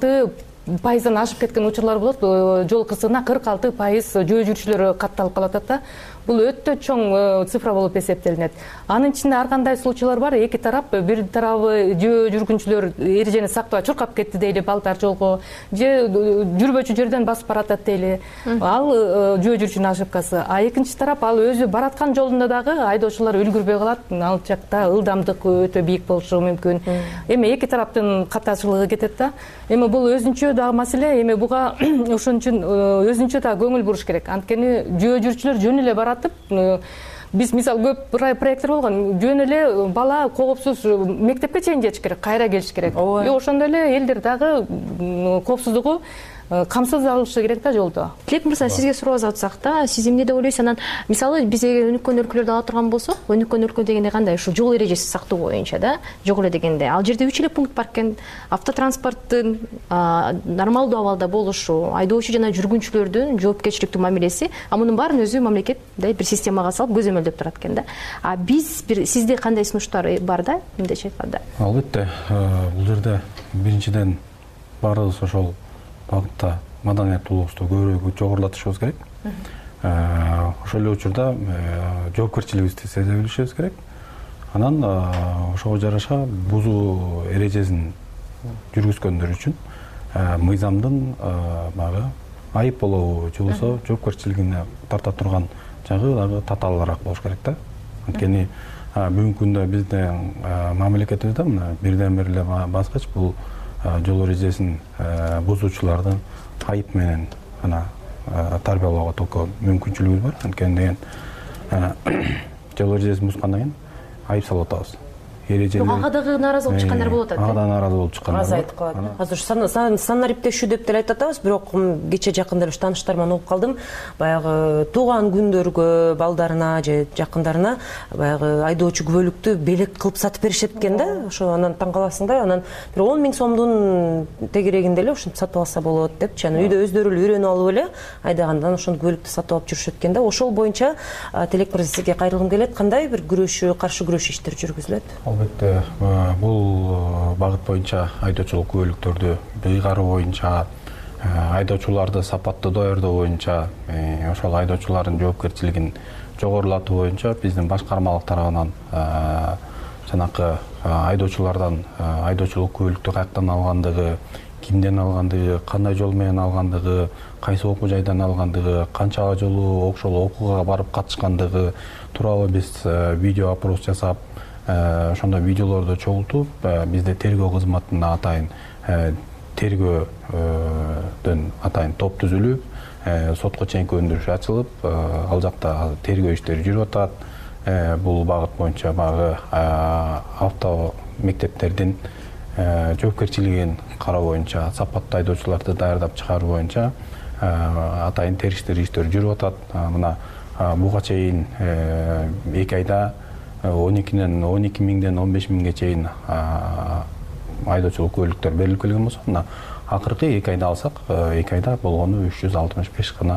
46% ашып кеткен учурлар болот. Жол кырсыгына 46% жөө жүрүүчүлөр катталып калат да. Бул өтө чоң цифра болуп эсептелинет. Анын ичинде ар кандай случайлар бар. Эки тарап, бир тарабы жөө жүргүнчүлөр эрежени сактабай чуркап кетти дейли балдар жолго, же жүрбөчү жерден басып баратат дейли. Ал жөө жүрүүчүнүн ошибкасы. Экинчи тарап ал өзү бараткан жолунда дагы айдоочулар үлгүрбөй калат. Ал жакта ылдамдык өтө бийик болушу мүмкүн. Эми эки тараптын катачылыгы кетет да. Эми бул өзүнчө дагы маселе. Эми буга ошон үчүн өзүнчө да көңүл буруш керек. Анткени жөө жүрүүчүлөр жөн эле баратып биз мисалы көп проекттер болгон, жөн эле бала коопсуз мектепке чейин жетиш керек, кайра келиш керек. Ошондой эле элдер дагы коопсуздугу камсыз алышы керек да жолдо. Тилек мырза, сизге сурообуз атсак да, сиз эмне деп ойлойсуз? Анан мисалы биз өнүккөн өлкөлөрдү ала турган болсок, өнүккөн өлкө дегенде кандай? Ушул жол эрежеси сактоо боюнча да, жок эле дегенде. Ал жерде 3 эле пункт бар экен. Автотранспорттун нормалдуу абалда болушу, айдоочу жана жүргүнчүлөрдүн жоопкерчиликтүү мамилеси, мунун баарын өзү мамлекет мындай бир системага салып көзөмөлдөп турат экен да. Биз сизде кандай сунуштар бар да, эмдечи айтканда? Албетте, бул жерде биринчиден баарыбыз ошол багытта маданияттуулугубузду көбүрөөк жогорулатышыбыз керек. Ошол эле учурда жоопкерчилигибизди сезе билишибиз керек. Анан ошого жараша бузуу эрежесин жүргүзгөндөр үчүн мыйзамдын баягы айып болобу же болбосо жоопкерчилигине тарта турган жагы дагы татаалыраак болуш керек да. Анткени бүгүнкү күндө биздин мамлекетибизде мына бирден бир эле баскыч бул жол эрежесин бузуучулардын айып менен тарбиялоого только мүмкүнчүлүгүбүз бар. Анткени деген жол эрежесин бузгандан кийин айып салып атабыз. Ага дагы нааразы болуп чыккандар болуп атат. Ага да нааразы болуп чыккандар. Аз айтып калат. Азыр санариптешүү деп деле айтып атабыз, бирок кечээ жакында эле тааныштарыман угуп калдым. Баягы тууган күндөргө балдарына же жакындарына баягы айдоочу күбөлүктү белек кылып сатып беришет экен да. Ошо анан таң каласың да, анан бир 10 000 сомдун тегерегинде эле ушинтип сатып алса болот депчи. Анан үйдө өздөрү эле үйрөнүп алып эле айдагандан ошону күбөлүктү сатып алып жүрүшөт экен да. Ошол боюнча Тилек мырза, сизге кайрылгым келет. Кандай бир каршы күрөшүү иштери жүргүзүлөт? Албетте, бул багыт боюнча айдоочулук күбөлүктөрдү ыйгаруу боюнча, айдоочуларды сапаттуу даярдоо боюнча, ошол айдоочулардын жоопкерчилигин жогорулатуу боюнча биздин башкармалык тарабынан жанакы айдоочулардан айдоочулук күбөлүктү каяктан алгандыгы, кимден алгандыгы, кандай жол менен алгандыгы, кайсы окуу жайдан алгандыгы, канча жолу ошол окууга барып катышкандыгы тууралуу биз видео опрос жасап, ошондой видеолорду чогултуп, бизде тергөө кызматына атайын тергөөдөн атайын топ түзүлүп, сотко чейинки өндүрүш ачылып, ал жакта тергөө иштери жүрүп атат. Бул багыт боюнча баягы авто мектептердин жоопкерчилигин кароо боюнча, сапаттуу айдоочуларды даярдап чыгаруу боюнча атайын териштер иштери жүрүп атат. Мына буга чейин 2 айда 12 миңден 15 миңге чейин айдоочулук күбөлүктөр берилип келген болсо, мына акыркы 2 айда алсак, 2 айда болгону 365 гана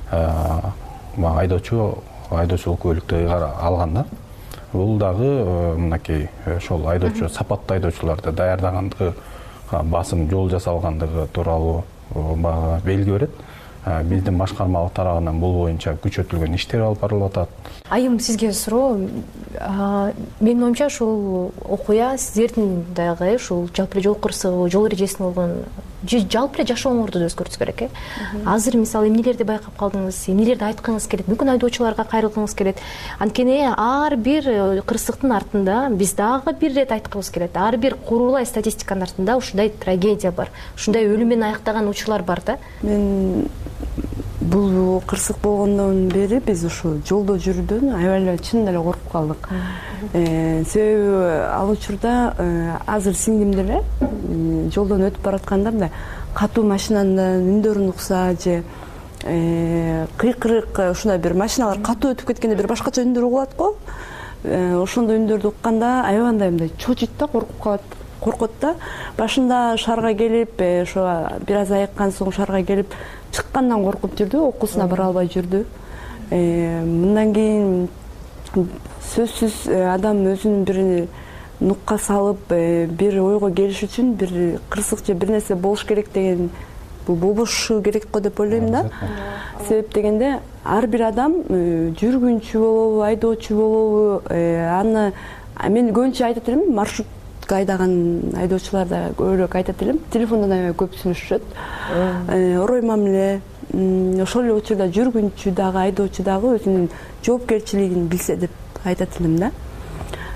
айдоочулук күбөлүктү алган да. Бул дагы мынакей ошол айдоочу, сапаттуу айдоочуларды даярдагандыгы, басым жол жасалгандыгы тууралуу белги берет. Биздин башкармалык тарабынан бул боюнча күчөтүлгөн иштер алып барылып атат. Айым, сизге суроо. Менин оюмча ушул окуя сиздердин дагы ушул жалпы эле жол кырсыгы, жол эрежесине болгон жалпы эле жашооңорду да өзгөртүш керек. Азыр мисалы эмнелерди байкап калдыңыз, эмнелерди айткыңыз келет, мүмкүн айдоочуларга кайрылгыңыз келет. Анткени ар бир кырсыктын артында биз дагы бир ирет айткыбыз келет. Ар бир курулай статистиканын артында ушундай трагедия бар, ушундай өлүм менен аяктаган учурлар бар да. Мен бул кырсык болгондон бери биз ушу жолдо жүрүүдөн аябай эле чын эле коркуп калдык. Себеби ал учурда азыр сиңдим деле жолдон өтүп баратканда мындай катуу машинанын үндөрүн укса же кыйкырык ушундай бир машиналар катуу өтүп кеткенде бир башкача үндөр угулат го. Ошондой үндөрдү укканда аябай мындай чочуйт да, коркот да. Башында шаарга келип, ошо бир аз айыккан соң шаарга келип чыккандан коркуп жүрдү, окуусуна бара албай жүрдү. Мындан кийин сөзсүз адам өзүнүн бир нукка салып, бир ойго келиш үчүн бир кырсык же бир нерсе болуш керек деген, бул болбошу керек го деп ойлойм да. Себеп дегенде ар бир адам жүргүнчү болобу, айдоочу болобу, аны мен көбүнчө айтат элем, маршрутка айдаган айдоочуларда көбүрөөк айтат элем, телефондон аябай көп сүйлөшүшөт. Орой мамиле, ошол эле учурда жүргүнчү дагы, айдоочу дагы өзүнүн жоопкерчилигин билсе деп айтат элем да.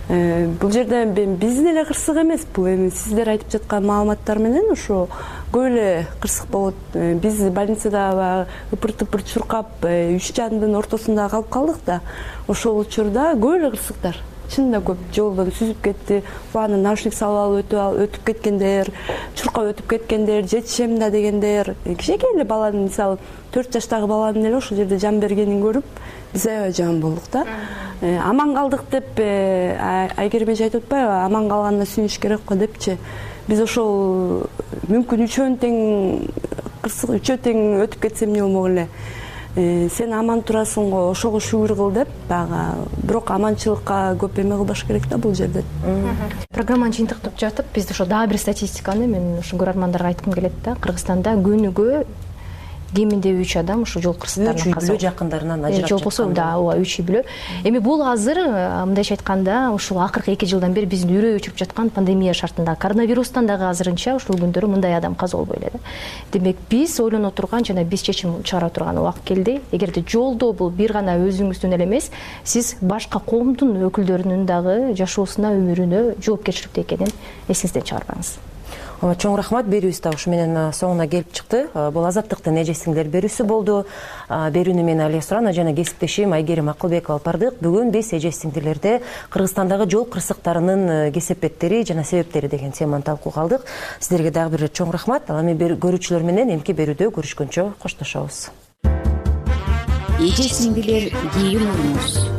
Бул жерде биздин эле кырсык эмес, бул эми сиздер айтып жаткан маалыматтар менен ошо көп эле кырсык болот. Биз больницада ыпыр-тыпыр чуркап, 3 жандын ортосунда калып калдык да, ошол учурда көп эле кырсыктар. Чынында көп жолдон сүзүп кетти, бааны наушник салып алып өтүп кеткендер, чуркап өтүп кеткендер, жетишем да дегендер. Кичинекей эле баланын, мисалы 4 жаштагы баланын эле ошол жерде жан бергенин көрүп, биз аябай жаман болдук да. Аман калдык деп Айгерим эже айтып атпайбы, аман калганына сүйүнүш керек го депчи. Биз ошол мүмкүн үчөөнү тең кырсык, үчөө тең өтүп кетсе эмне болмок эле. Сен аман турасың го, ошого шүгүр кыл деп, дагы бирок аманчылыкка көп эме кылбаш керек да бул жерде. Программаны жыйынтыктап жатып, биз ошо дагы бир статистиканы мен ушу көрөрмандарга айткым келет да. Кыргызстанда күнүгө кеминде 3 адам ушу жол кырсыктарынан каза болот. Жакындарынан ажырап жаткан. Болсо да, ооба 3 үй бүлө. Эми бул азыр мындайча айтканда, ушул акыркы 2 жылдан бери биздин үрөй өчүрүп жаткан пандемия шартында, коронавирустан дагы азырынча ушул күндөрү мындай адам каза болбой эле да. Демек биз ойлоно турган жана биз чечим чыгара турган убакыт келди. Эгерде жолдо бул бир гана өзүңүздүн эле эмес, сиз башка коомдун өкүлдөрүнүн дагы жашоосуна, өмүрүнө жоопкерчиликтүү экенин эсиңизден чыгарбаңыз. Чоң рахмат, берүүбүз да ушу менен соңуна келип чыкты. Бул Азаттыктын эжесиңдер берүүсү болду. Берүүнү мен Алия Сурана жана кесиптешим Айгерим Акылбекова алып бардык. Бүгүн биз эжесиңдилерде Кыргызстандагы жол кырсыктарынын кесепеттери жана себептери деген теманы талкууга алдык. Сиздерге дагы бир чоң рахмат. Ал эми көрүүчүлөр менен эмки берүүдө көрүшкөнчө коштошобуз. Эжесиңдилер кийин